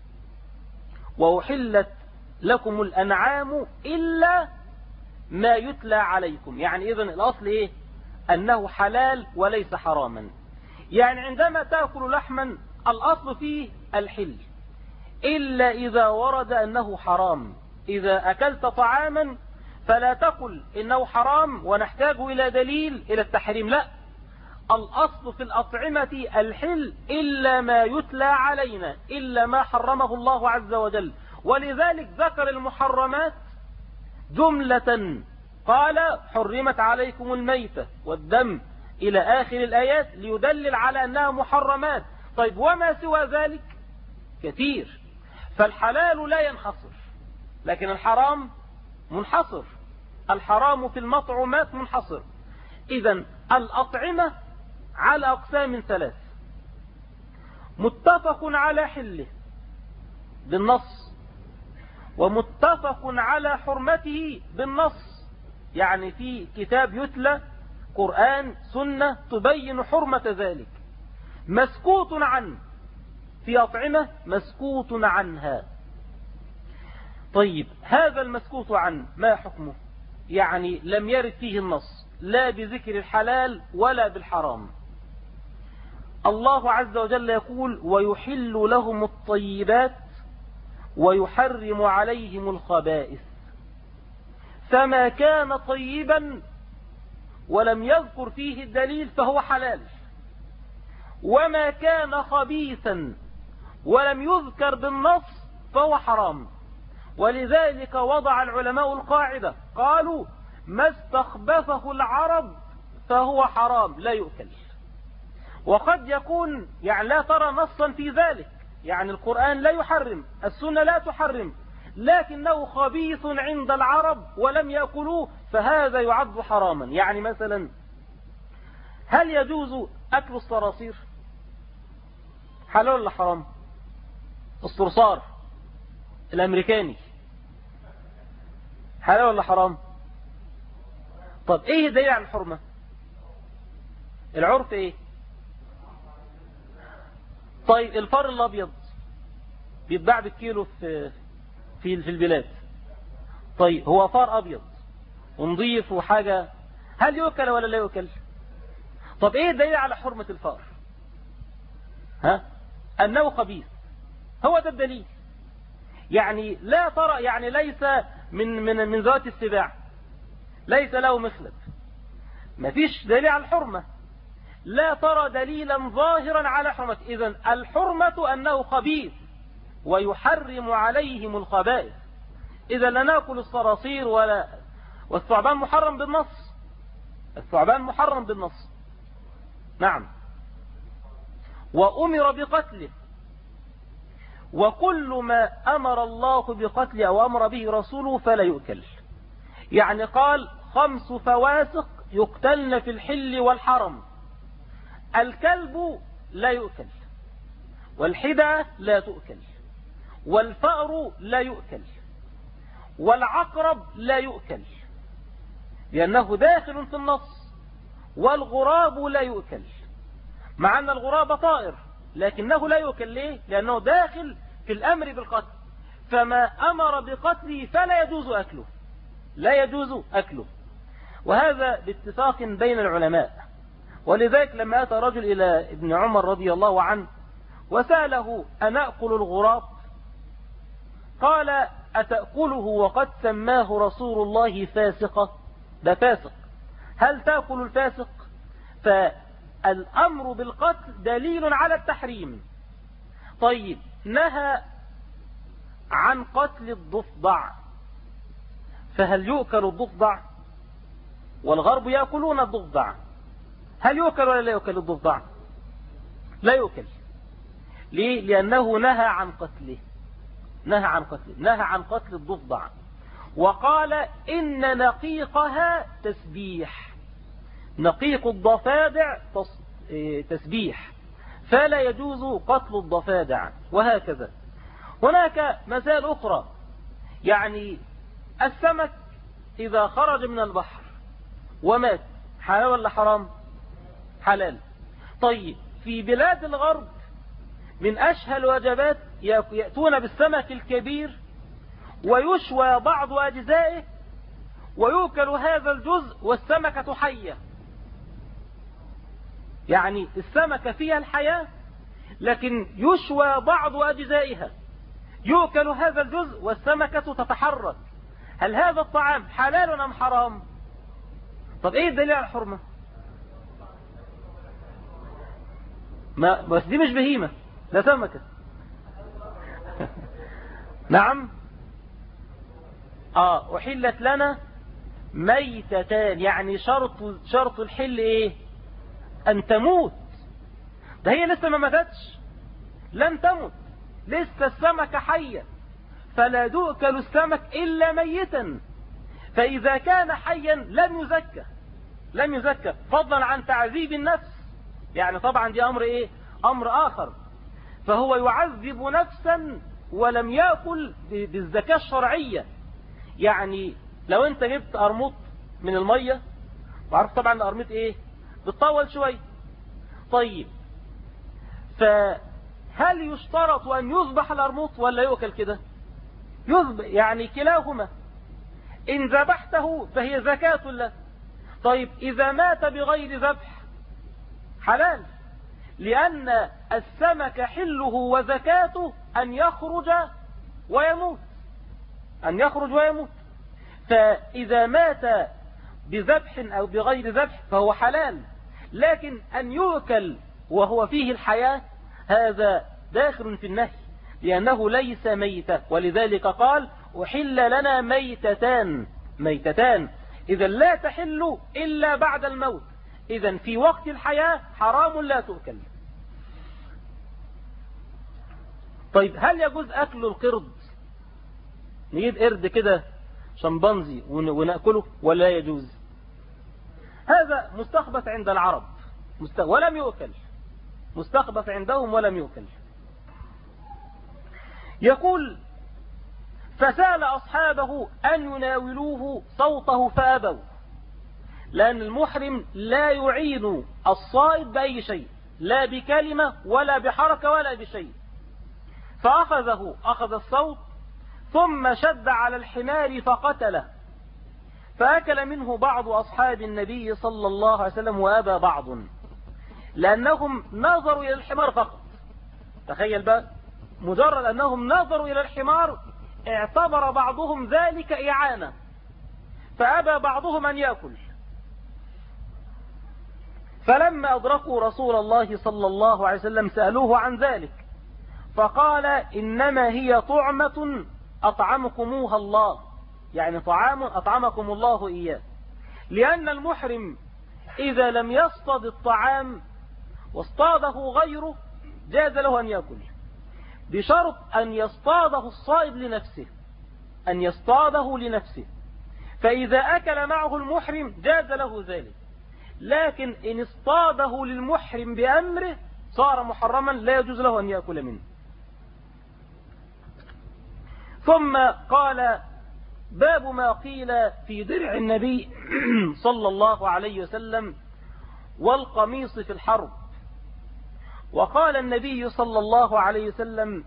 وأحلت لكم الأنعام إلا ما يتلى عليكم. يعني إذن الأصل إيه؟ أنه حلال وليس حراما. يعني عندما تأكل لحما الأصل فيه الحل إلا إذا ورد أنه حرام. إذا أكلت طعاما فلا تقل إنه حرام ونحتاج إلى دليل إلى التحريم، لا، الأصل في الأطعمة الحل إلا ما يتلى علينا، إلا ما حرمه الله عز وجل. ولذلك ذكر المحرمات جملة، قال حرمت عليكم الميتة والدم إلى آخر الآيات ليدلل على أنها محرمات. طيب وما سوى ذلك كثير. فالحلال لا ينحصر، لكن الحرام منحصر، الحرام في المطعومات منحصر. إذن الأطعمة على أقسام ثلاث: متفق على حله بالنص، ومتفق على حرمته بالنص، يعني في كتاب يتلى قرآن سنة تبين حرمة ذلك، مسكوت عنه في أطعمة مسكوت عنها. طيب هذا المسكوت عنه ما حكمه؟ يعني لم يرد فيه النص لا بذكر الحلال ولا بالحرام. الله عز وجل يقول ويحل لهم الطيبات ويحرم عليهم الخبائث، فما كان طيبا ولم يذكر فيه الدليل فهو حلال، وما كان خبيثا ولم يذكر بالنص فهو حرام. ولذلك وضع العلماء القاعدة، قالوا ما استخبثه العرب فهو حرام لا يؤكل. وقد يكون يعني لا ترى نصا في ذلك، يعني القرآن لا يحرم، السنة لا تحرم، لكنه خبيث عند العرب ولم يأكلوه فهذا يعد حراما. يعني مثلا هل يجوز أكل الصراصير؟ حلال ولا حرام؟ الصرصار الأمريكاني حلال ولا حرام؟ طب ايه دليل على الحرمة؟ العرف ايه؟ طيب الفار الابيض بيتباع بالكيلو في البلاد، طيب هو فار ابيض ونضيف وحاجة، هل يؤكل ولا لا يؤكل؟ طب ايه الدليل على حرمة الفار؟ انه خبيث، هو ده الدليل. يعني لا ترى، يعني ليس من ذات السباع، ليس له مخلب، مفيش دليل على الحرمة، لا ترى دليلا ظاهرا على حرمة. إذن الحرمة أنه خبيث ويحرم عليهم الخبائث. إذا لا نأكل الصراصير ولا، والثعبان محرم بالنص، الثعبان محرم بالنص، نعم، وأمر بقتله. وكل ما أمر الله بقتله أو أمر به رسوله فلا يؤكل. يعني قال 5 فواسق يقتلن في الحل والحرم، الكلب لا يؤكل، والحدى لا تؤكل، والفأر لا يؤكل، والعقرب لا يؤكل لأنه داخل في النص، والغراب لا يؤكل، مع أن الغراب طائر لكنه لا يؤكل. ليه؟ لأنه داخل في الأمر بالقتل، فما أمر بقتله فلا يجوز أكله، لا يجوز أكله. وهذا باتفاق بين العلماء. ولذلك لما أتى رجل إلى ابن عمر رضي الله عنه وسأله أنأكل الغراب؟ قال أتأكله وقد سماه رسول الله فاسقة؟ ده فاسق، هل تأكل الفاسق؟ فالأمر بالقتل دليل على التحريم. طيب نهى عن قتل الضفدع، فهل يؤكل الضفدع؟ والغرب يأكلون الضفدع، هل يؤكل ولا لا يؤكل الضفدع؟ لا يؤكل. ليه؟ لأنه نهى عن قتله، نهى عن قتل الضفدع، وقال إن نقيقها تسبيح، نقيق الضفادع تسبيح، فلا يجوز قتل الضفادع. وهكذا هناك مسائل أخرى، يعني السمك إذا خرج من البحر ومات حلال ولا حرام؟ حلال. طيب في بلاد الغرب من أشهى الوجبات يأتون بالسمك الكبير ويشوى بعض أجزائه ويؤكل هذا الجزء والسمكة حية، يعني السمكة فيها الحياة لكن يشوى بعض أجزائها، يؤكل هذا الجزء والسمكة تتحرك. هل هذا الطعام حلال أم حرام؟ طب ايه الدليل على الحرمة؟ ما بس دي مش بهيمة، لا سمكة. نعم. أحلت لنا ميتتان، يعني شرط الحل ايه؟ ان تموت. ده هي لسه ما ماتتش، لن تمت، لسه السمكة حية، فلا يؤكل السمك إلا ميتا. فإذا كان حيا لم يزكى فضلا عن تعذيب النفس، يعني طبعا دي أمر إيه؟ أمر آخر. فهو يعذب نفسا ولم يأكل بالزكاة الشرعية. يعني لو أنت جبت أرموط من المية، وعرف طبعا الأرموط إيه؟ بتطول شوي. طيب فهل يشترط أن يذبح الأرموط ولا يؤكل كده؟ يذبح، يعني كلاهما. إن ذبحته فهي زكاة له. طيب إذا مات بغير ذبح حلال، لأن السمك حله وزكاته أن يخرج ويموت، أن يخرج ويموت. فإذا مات بذبح أو بغير ذبح فهو حلال، لكن أن يؤكل وهو فيه الحياة هذا داخل في النهي، لأنه ليس ميتة. ولذلك قال أحل لنا ميتتان، إذا لا تحل إلا بعد الموت، إذا في وقت الحياة حرام لا تؤكل. طيب هل يجوز أكل القرد؟ نجيب قرد كده شمبانزي ونأكله ولا يجوز؟ هذا مستخبث عند العرب ولم يؤكل، مستخبث عندهم ولم يؤكل. يقول فسأل أصحابه أن يناولوه صوته فأبوا، لأن المحرم لا يعين الصائد بأي شيء، لا بكلمة ولا بحركة ولا بشيء. أخذ الصوت ثم شد على الحمار فقتله، فأكل منه بعض أصحاب النبي صلى الله عليه وسلم وأبى بعض، لأنهم نظروا إلى الحمار فقط. تخيل بقى، مجرد أنهم نظروا إلى الحمار اعتبر بعضهم ذلك إعانة، فأبى بعضهم أن يأكل. فلما أدركوا رسول الله صلى الله عليه وسلم سألوه عن ذلك، فقال إنما هي طعمة أطعمكموها الله، يعني طعام أطعمكم الله إياه. لأن المحرم إذا لم يصطاد الطعام واصطاده غيره جاز له أن يأكل، بشرط أن يصطاده الصائد لنفسه، أن يصطاده لنفسه. فإذا أكل معه المحرم جاز له ذلك. لكن إن اصطاده للمحرم بأمره صار محرما لا يجوز له أن يأكل منه. ثم قال باب ما قيل في درع النبي صلى الله عليه وسلم والقميص في الحرب. وقال النبي صلى الله عليه وسلم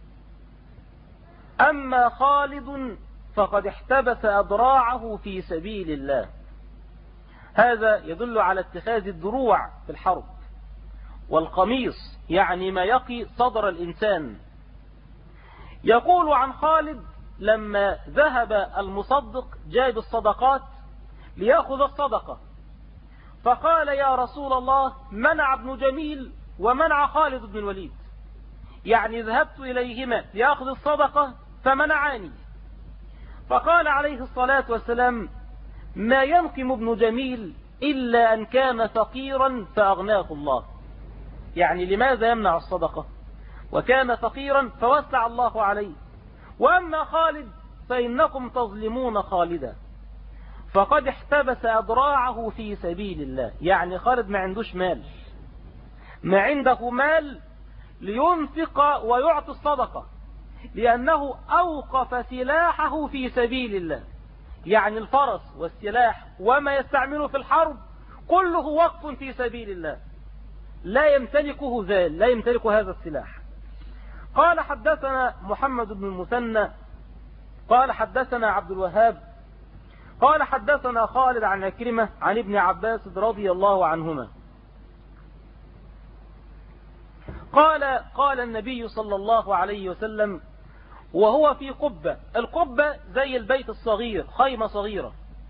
أما خالد فقد احتبس أذراعه في سبيل الله. هذا يدل على اتخاذ الدروع في الحرب. والقميص يعني ما يقي صدر الإنسان. يقول عن خالد لما ذهب المصدق جايب الصدقات ليأخذ الصدقة فقال يا رسول الله منع ابن جميل ومنع خالد بن الوليد، يعني ذهبت إليهما ليأخذ الصدقة فمنعاني. فقال عليه الصلاة والسلام ما ينقم ابن جميل إلا أن كان فقيرا فأغناه الله، يعني لماذا يمنع الصدقة وكان فقيرا فوسع الله عليه. وأما خالد فإنكم تظلمون خالدا فقد احتبس أذراعه في سبيل الله، يعني خالد ما عندوش مال، ما عنده مال لينفق ويعطي الصدقة لأنه أوقف سلاحه في سبيل الله، يعني الفرس والسلاح وما يستعمله في الحرب كله وقف في سبيل الله، لا يمتلكه ذال، لا يمتلك هذا السلاح. قال حدثنا محمد بن المثنى قال حدثنا عبد الوهاب قال حدثنا خالد عن عكرمة عن ابن عباس رضي الله عنهما قال النبي صلى الله عليه وسلم وهو في قبة، القبة زي البيت الصغير، خيمة صغيرة،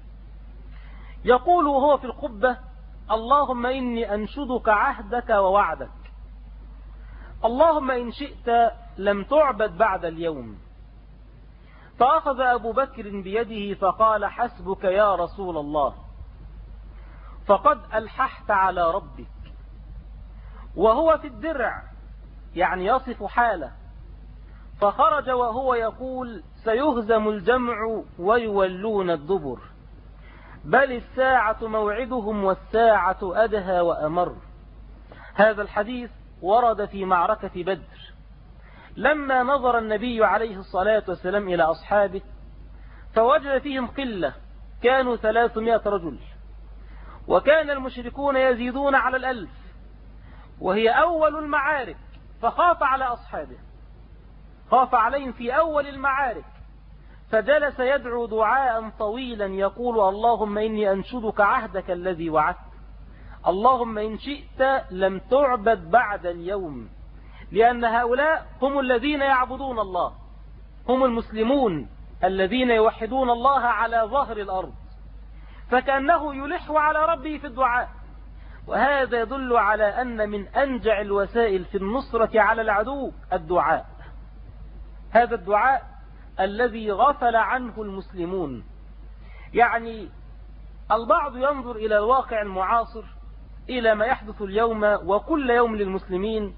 يقول وهو في القبة اللهم إني أنشدك عهدك ووعدك، اللهم إن شئت لم تعبد بعد اليوم. فأخذ أبو بكر بيده فقال حسبك يا رسول الله فقد ألححت على ربك. وهو في الدرع يعني يصف حاله، فخرج وهو يقول سيهزم الجمع ويولون الدبر بل الساعة موعدهم والساعة أدهى وأمر. هذا الحديث ورد في معركة بدر لما نظر النبي عليه الصلاة والسلام إلى أصحابه فوجد فيهم قلة، كانوا 300 رجل، وكان المشركون يزيدون على 1000، وهي أول المعارك، فخاف على أصحابه، خاف عليهم في أول المعارك، فجلس يدعو دعاء طويلا يقول اللهم إني أنشدك عهدك الذي وعدت، اللهم إن شئت لم تعبد بعد اليوم، لأن هؤلاء هم الذين يعبدون الله، هم المسلمون الذين يوحدون الله على ظهر الأرض، فكأنه يلح على ربه في الدعاء. وهذا يدل على أن من أنجع الوسائل في النصرة على العدو الدعاء، هذا الدعاء الذي غفل عنه المسلمون. يعني البعض ينظر إلى الواقع المعاصر، إلى ما يحدث اليوم وكل يوم للمسلمين،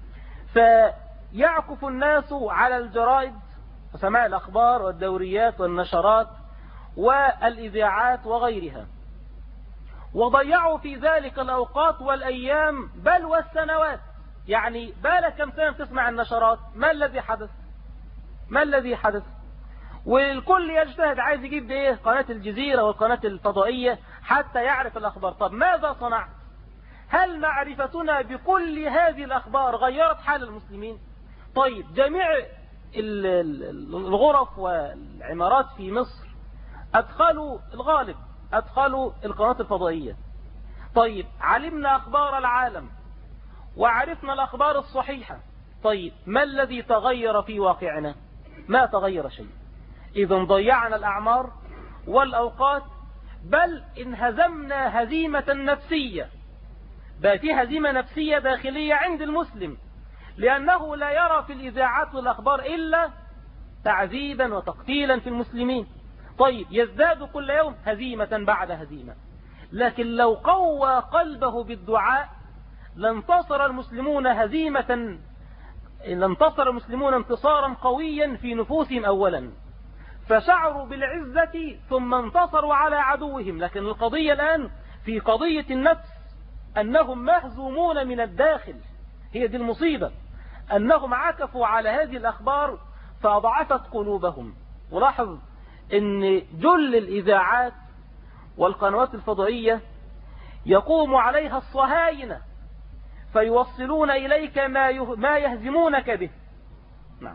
فيعكف الناس على الجرائد وسماع الأخبار والدوريات والنشرات والإذاعات وغيرها، وضيعوا في ذلك الأوقات والأيام بل والسنوات. يعني بالك كم سنة تسمع النشرات، ما الذي حدث، ما الذي حدث؟ والكل يجتهد عايز يجيب ايه قناة الجزيرة والقناة الفضائية حتى يعرف الأخبار. طب ماذا صنعت؟ هل معرفتنا بكل هذه الأخبار غيرت حال المسلمين؟ طيب جميع الغرف والعمارات في مصر أدخلوا الغالب، أدخلوا القناة الفضائية. طيب علمنا أخبار العالم وعرفنا الأخبار الصحيحة، طيب ما الذي تغير في واقعنا؟ ما تغير شيء. إذن ضيعنا الأعمار والأوقات، بل انهزمنا هزيمة نفسية، بل في هزيمة نفسية داخلية عند المسلم، لأنه لا يرى في الإذاعات والأخبار إلا تعذيبا وتقتيلا في المسلمين. طيب يزداد كل يوم هزيمة بعد هزيمة، لكن لو قوى قلبه بالدعاء لانتصر المسلمون لانتصر المسلمون انتصارا قويا في نفوسهم أولا، فشعروا بالعزة ثم انتصروا على عدوهم. لكن القضية الآن في قضية النفس أنهم مهزومون من الداخل. هي دي المصيبة، أنهم عكفوا على هذه الأخبار فأضعفت قلوبهم. ولاحظ أن جل الإذاعات والقنوات الفضائية يقوم عليها الصهاينة فيوصلون إليك ما يهزمونك به. نعم.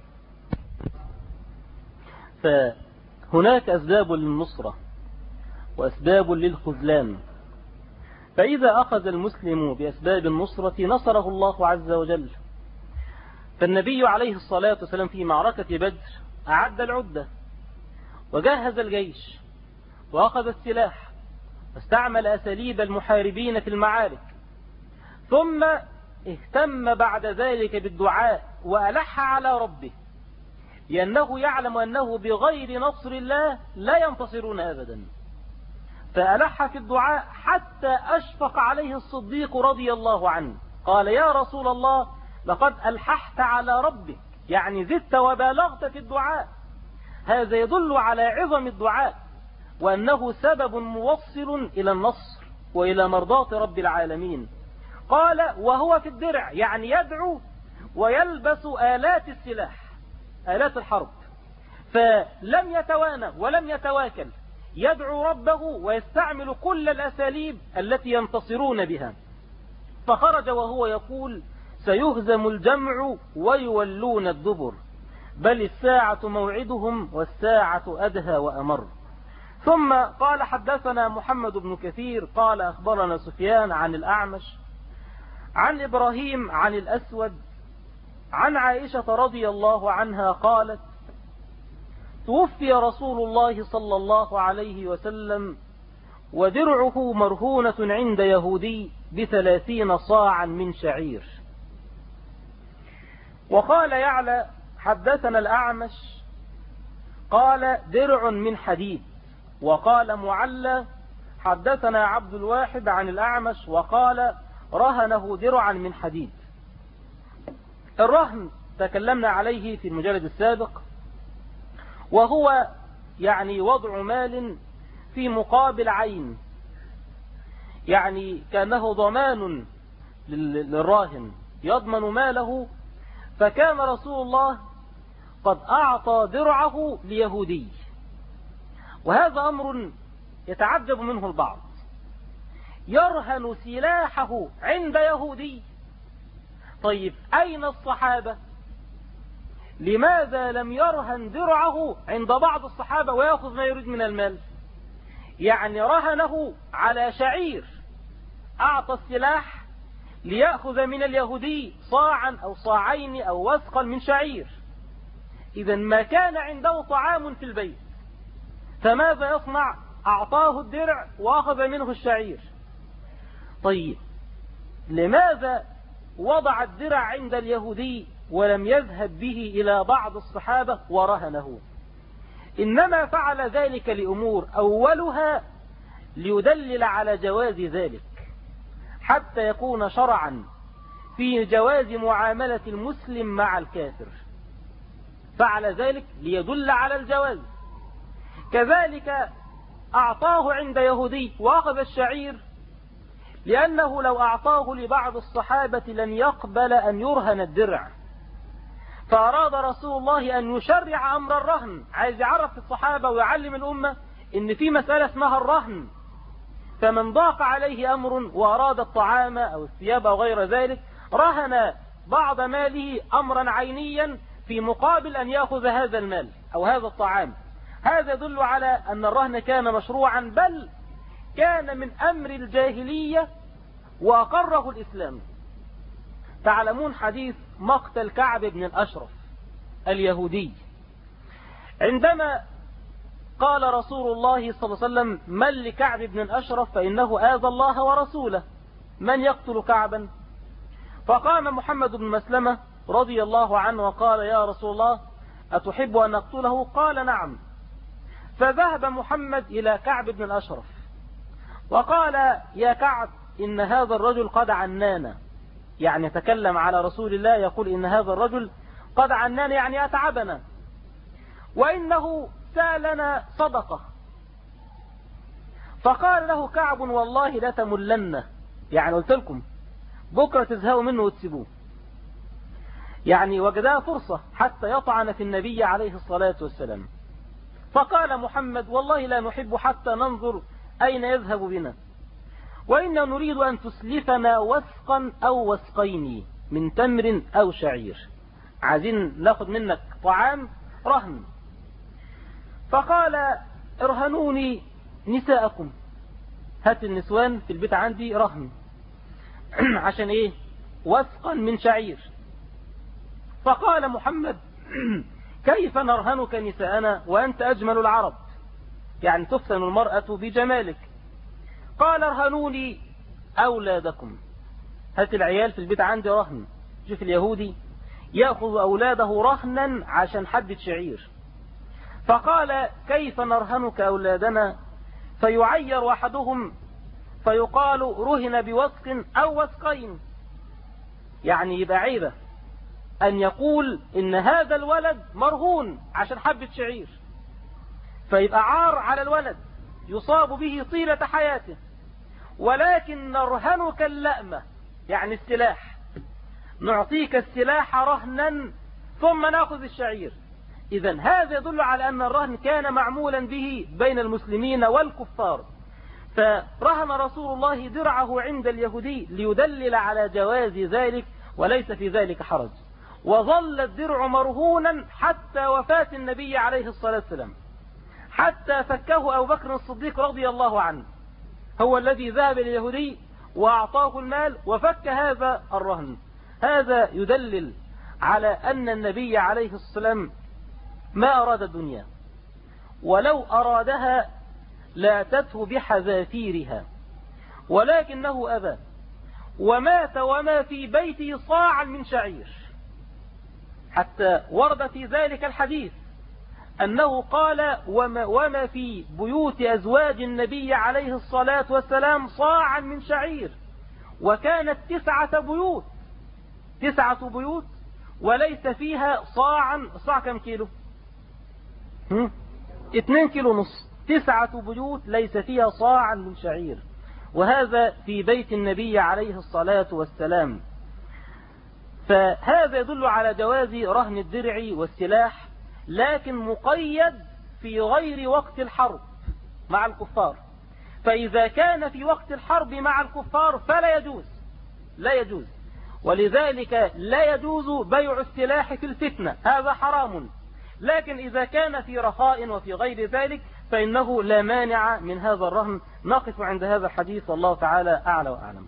فهناك أسباب للنصرة وأسباب للخذلان، فإذا أخذ المسلم بأسباب النصرة نصره الله عز وجل. فالنبي عليه الصلاة والسلام في معركة بدر أعد العدة وجهز الجيش وأخذ السلاح واستعمل أساليب المحاربين في المعارك، ثم اهتم بعد ذلك بالدعاء وألح على ربه، لأنه يعلم أنه بغير نصر الله لا ينتصرون أبدا. فألح في الدعاء حتى أشفق عليه الصديق رضي الله عنه، قال يا رسول الله لقد ألححت على ربك، يعني زدت وبالغت في الدعاء. هذا يدل على عظم الدعاء وأنه سبب موصل إلى النصر وإلى مرضاة رب العالمين. قال وهو في الدرع، يعني يدعو ويلبس آلات السلاح، آلات الحرب، فلم يتوانى ولم يتواكل، يدعو ربه ويستعمل كل الأساليب التي ينتصرون بها. فخرج وهو يقول سيهزم الجمع ويولون الدبر، بل الساعة موعدهم والساعة أدهى وأمر. ثم قال حدثنا محمد بن كثير قال أخبرنا سفيان عن الأعمش عن إبراهيم عن الأسود عن عائشة رضي الله عنها قالت توفي رسول الله صلى الله عليه وسلم ودرعه مرهونة عند يهودي ب30 صاعا من شعير. وقال يعلى حدثنا الأعمش قال درع من حديد. وقال معلى حدثنا عبد الواحد عن الأعمش وقال رهنه درعا من حديد. الرهن تكلمنا عليه في المجلد السابق، وهو يعني وضع مال في مقابل عين، يعني كأنه ضمان للراهن يضمن ماله. فكان رسول الله قد أعطى درعه ليهودي، وهذا أمر يتعجب منه البعض، يرهن سلاحه عند يهودي. طيب أين الصحابة؟ لماذا لم يرهن درعه عند بعض الصحابة ويأخذ ما يريد من المال؟ يعني رهنه على شعير، أعطى السلاح ليأخذ من اليهودي صاعا أو صاعين أو وثقا من شعير. إذا ما كان عنده طعام في البيت، فماذا يصنع؟ أعطاه الدرع وأخذ منه الشعير. طيب لماذا وضع الدرع عند اليهودي ولم يذهب به إلى بعض الصحابة ورهنه؟ إنما فعل ذلك لأمور، أولها ليدلل على جواز ذلك حتى يكون شرعا في جواز معاملة المسلم مع الكافر، فعل ذلك ليدل على الجواز. كذلك أعطاه عند يهودي وأخذ الشعير لأنه لو أعطاه لبعض الصحابة لن يقبل أن يرهن الدرع، فأراد رسول الله أن يشرع أمر الرهن، عايز يعرف الصحابة ويعلم الأمة إن في مسألة اسمها الرهن. فمن ضاق عليه أمر وأراد الطعام أو الثياب أو غير ذلك رهن بعض ماله أمرا عينيا في مقابل أن يأخذ هذا المال أو هذا الطعام. هذا يدل على أن الرهن كان مشروعا، بل كان من أمر الجاهلية وأقره الإسلام. تعلمون حديث مقتل كعب بن الأشرف اليهودي، عندما قال رسول الله صلى الله عليه وسلم من لكعب بن الأشرف فإنه آذى الله ورسوله، من يقتل كعبا؟ فقام محمد بن مسلمة رضي الله عنه وقال يا رسول الله أتحب أن أقتله؟ قال نعم. فذهب محمد إلى كعب بن الأشرف وقال يا كعب إن هذا الرجل قد عنانا، يعني تكلم على رسول الله يقول إن هذا الرجل قد عنانا يعني أتعبنا، وإنه سألنا صدقة. فقال له كعب والله لا تملنه، يعني قلت لكم بكرة تزهقوا منه وتسيبوه. يعني وجدها فرصة حتى يطعن في النبي عليه الصلاة والسلام. فقال محمد والله لا نحب حتى ننظر أين يذهب بنا، وإنا نريد أن تسلفنا وسقا أو وسقين من تمر أو شعير، عايزين ناخد منك طعام رهن. فقال ارهنوني نساءكم، هات النسوان في البيت عندي رهن. عشان ايه؟ وسقا من شعير. فقال محمد كيف نرهنك نساءنا وأنت أجمل العرب، يعني تفتن المرأة بجمالك. قال ارهنوني أولادكم، هات العيال في البيت عندي رهن. شوف اليهودي يأخذ أولاده رهنا عشان حبة شعير. فقال كيف نرهنك أولادنا فيعير أحدهم فيقال رهن بوسق أو وسقين، يعني يبقى عيبة أن يقول إن هذا الولد مرهون عشان حبة شعير، فيبقى عار على الولد يصاب به طيلة حياته. ولكن نرهنك اللأمة، يعني السلاح، نعطيك السلاح رهنا ثم نأخذ الشعير. إذن هذا يدل على أن الرهن كان معمولا به بين المسلمين والكفار. فرهن رسول الله درعه عند اليهودي ليدلل على جواز ذلك وليس في ذلك حرج. وظل الدرع مرهونا حتى وفاة النبي عليه الصلاة والسلام، حتى فكه أبو بكر الصديق رضي الله عنه، هو الذي ذهب لليهودي وأعطاه المال وفك هذا الرهن. هذا يدلل على أن النبي عليه الصلاة والسلام ما أراد الدنيا، ولو أرادها لاتته بحذافيرها، ولكنه أبى ومات وما في بيته صاعا من شعير. حتى ورد في ذلك الحديث أنه قال وما في بيوت أزواج النبي عليه الصلاة والسلام صاعا من شعير، وكانت 9 بيوت، 9 بيوت وليس فيها صاعا. صاع كم كيلو؟ 2 كيلو ونص. 9 بيوت ليس فيها صاعا من شعير، وهذا في بيت النبي عليه الصلاة والسلام. فهذا يدل على جواز رهن الدرع والسلاح، لكن مقيد في غير وقت الحرب مع الكفار. فإذا كان في وقت الحرب مع الكفار فلا يجوز، لا يجوز. ولذلك لا يجوز بيع السلاح في الفتنة، هذا حرام. لكن إذا كان في رخاء وفي غير ذلك فإنه لا مانع من هذا الرهن. نقف عند هذا الحديث، والله تعالى أعلى وأعلم.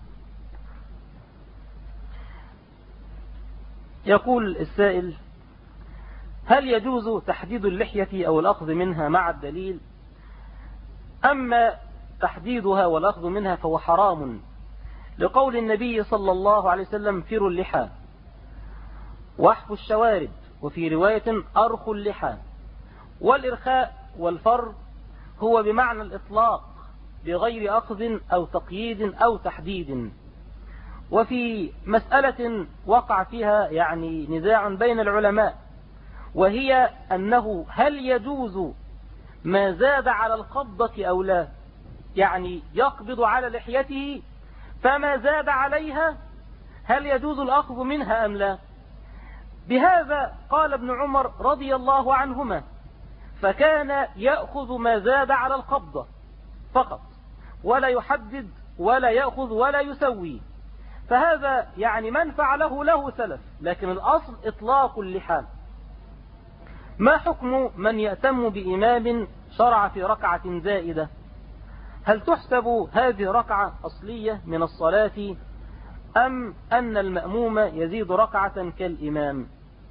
يقول السائل: هل يجوز تحديد اللحية أو الأخذ منها مع الدليل؟ أما تحديدها والأخذ منها فهو حرام، لقول النبي صلى الله عليه وسلم: فروا اللحى واحفوا الشوارب، وفي رواية أرخوا اللحى. والإرخاء والفر هو بمعنى الإطلاق بغير أخذ أو تقييد أو تحديد. وفي مسألة وقع فيها يعني نزاع بين العلماء، وهي أنه هل يجوز ما زاد على القبضة أو لا، يعني يقبض على لحيته فما زاد عليها هل يجوز الأخذ منها أم لا؟ بهذا قال ابن عمر رضي الله عنهما: فكان يأخذ ما زاد على القبضة فقط، ولا يحدد ولا يأخذ ولا يسوي. فهذا يعني من فعله له سلف، لكن الأصل إطلاق اللحى. ما حكم من يأتم بإمام شرع في ركعة زائدة؟ هل تحسب هذه ركعة أصلية من الصلاة أم أن المأموم يزيد ركعة كالإمام؟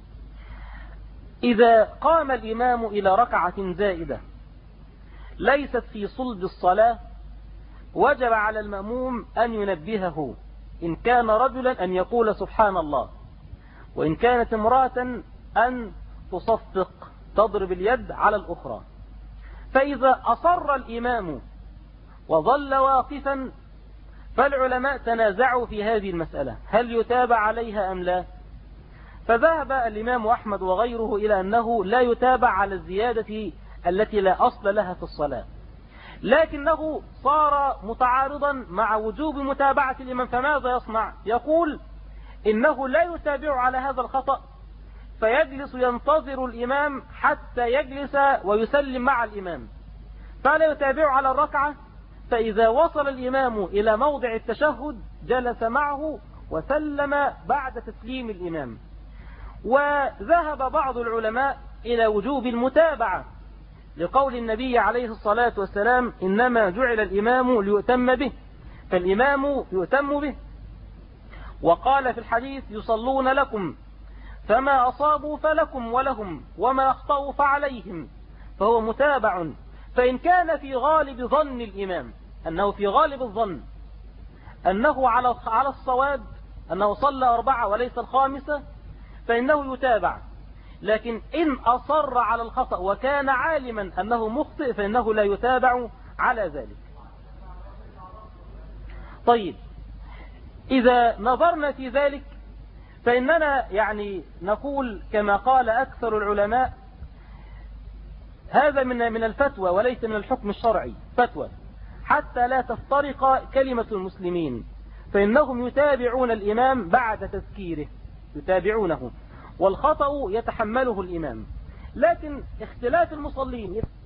إذا قام الإمام إلى ركعة زائدة ليست في صلب الصلاة وجب على المأموم أن ينبهه، إن كان رجلا أن يقول سبحان الله، وإن كانت امرأة أن تصفق تضرب اليد على الأخرى. فإذا أصر الإمام وظل واقفا فالعلماء تنازعوا في هذه المسألة، هل يتابع عليها أم لا؟ فذهب الإمام أحمد وغيره إلى أنه لا يتابع على الزيادة التي لا أصل لها في الصلاة، لكنه صار متعارضا مع وجوب متابعة الإمام، فماذا يصنع؟ يقول إنه لا يتابع على هذا الخطأ، فيجلس ينتظر الإمام حتى يجلس ويسلم مع الإمام، فلا يتابع على الركعة، فإذا وصل الإمام إلى موضع التشهد جلس معه وسلم بعد تسليم الإمام. وذهب بعض العلماء إلى وجوب المتابعة لقول النبي عليه الصلاة والسلام إنما جعل الإمام ليؤتم به، فالإمام يؤتم به. وقال في الحديث يصلون لكم فما أصابوا فلكم ولهم وما أخطأوا فعليهم، فهو متابع. فإن كان في غالب ظن الإمام أنه في غالب الظن أنه على الصواب، أنه صلى 4 وليس 5، فإنه يتابع. لكن إن أصر على الخطأ وكان عالما أنه مخطئ فإنه لا يتابع على ذلك. طيب، إذا نظرنا في ذلك فإننا يعني نقول كما قال أكثر العلماء، هذا من الفتوى وليس من الحكم الشرعي، فتوى حتى لا تفترق كلمة المسلمين، فإنهم يتابعون الإمام بعد تذكيره، يتابعونه، والخطأ يتحمله الإمام. لكن اختلاف المصلين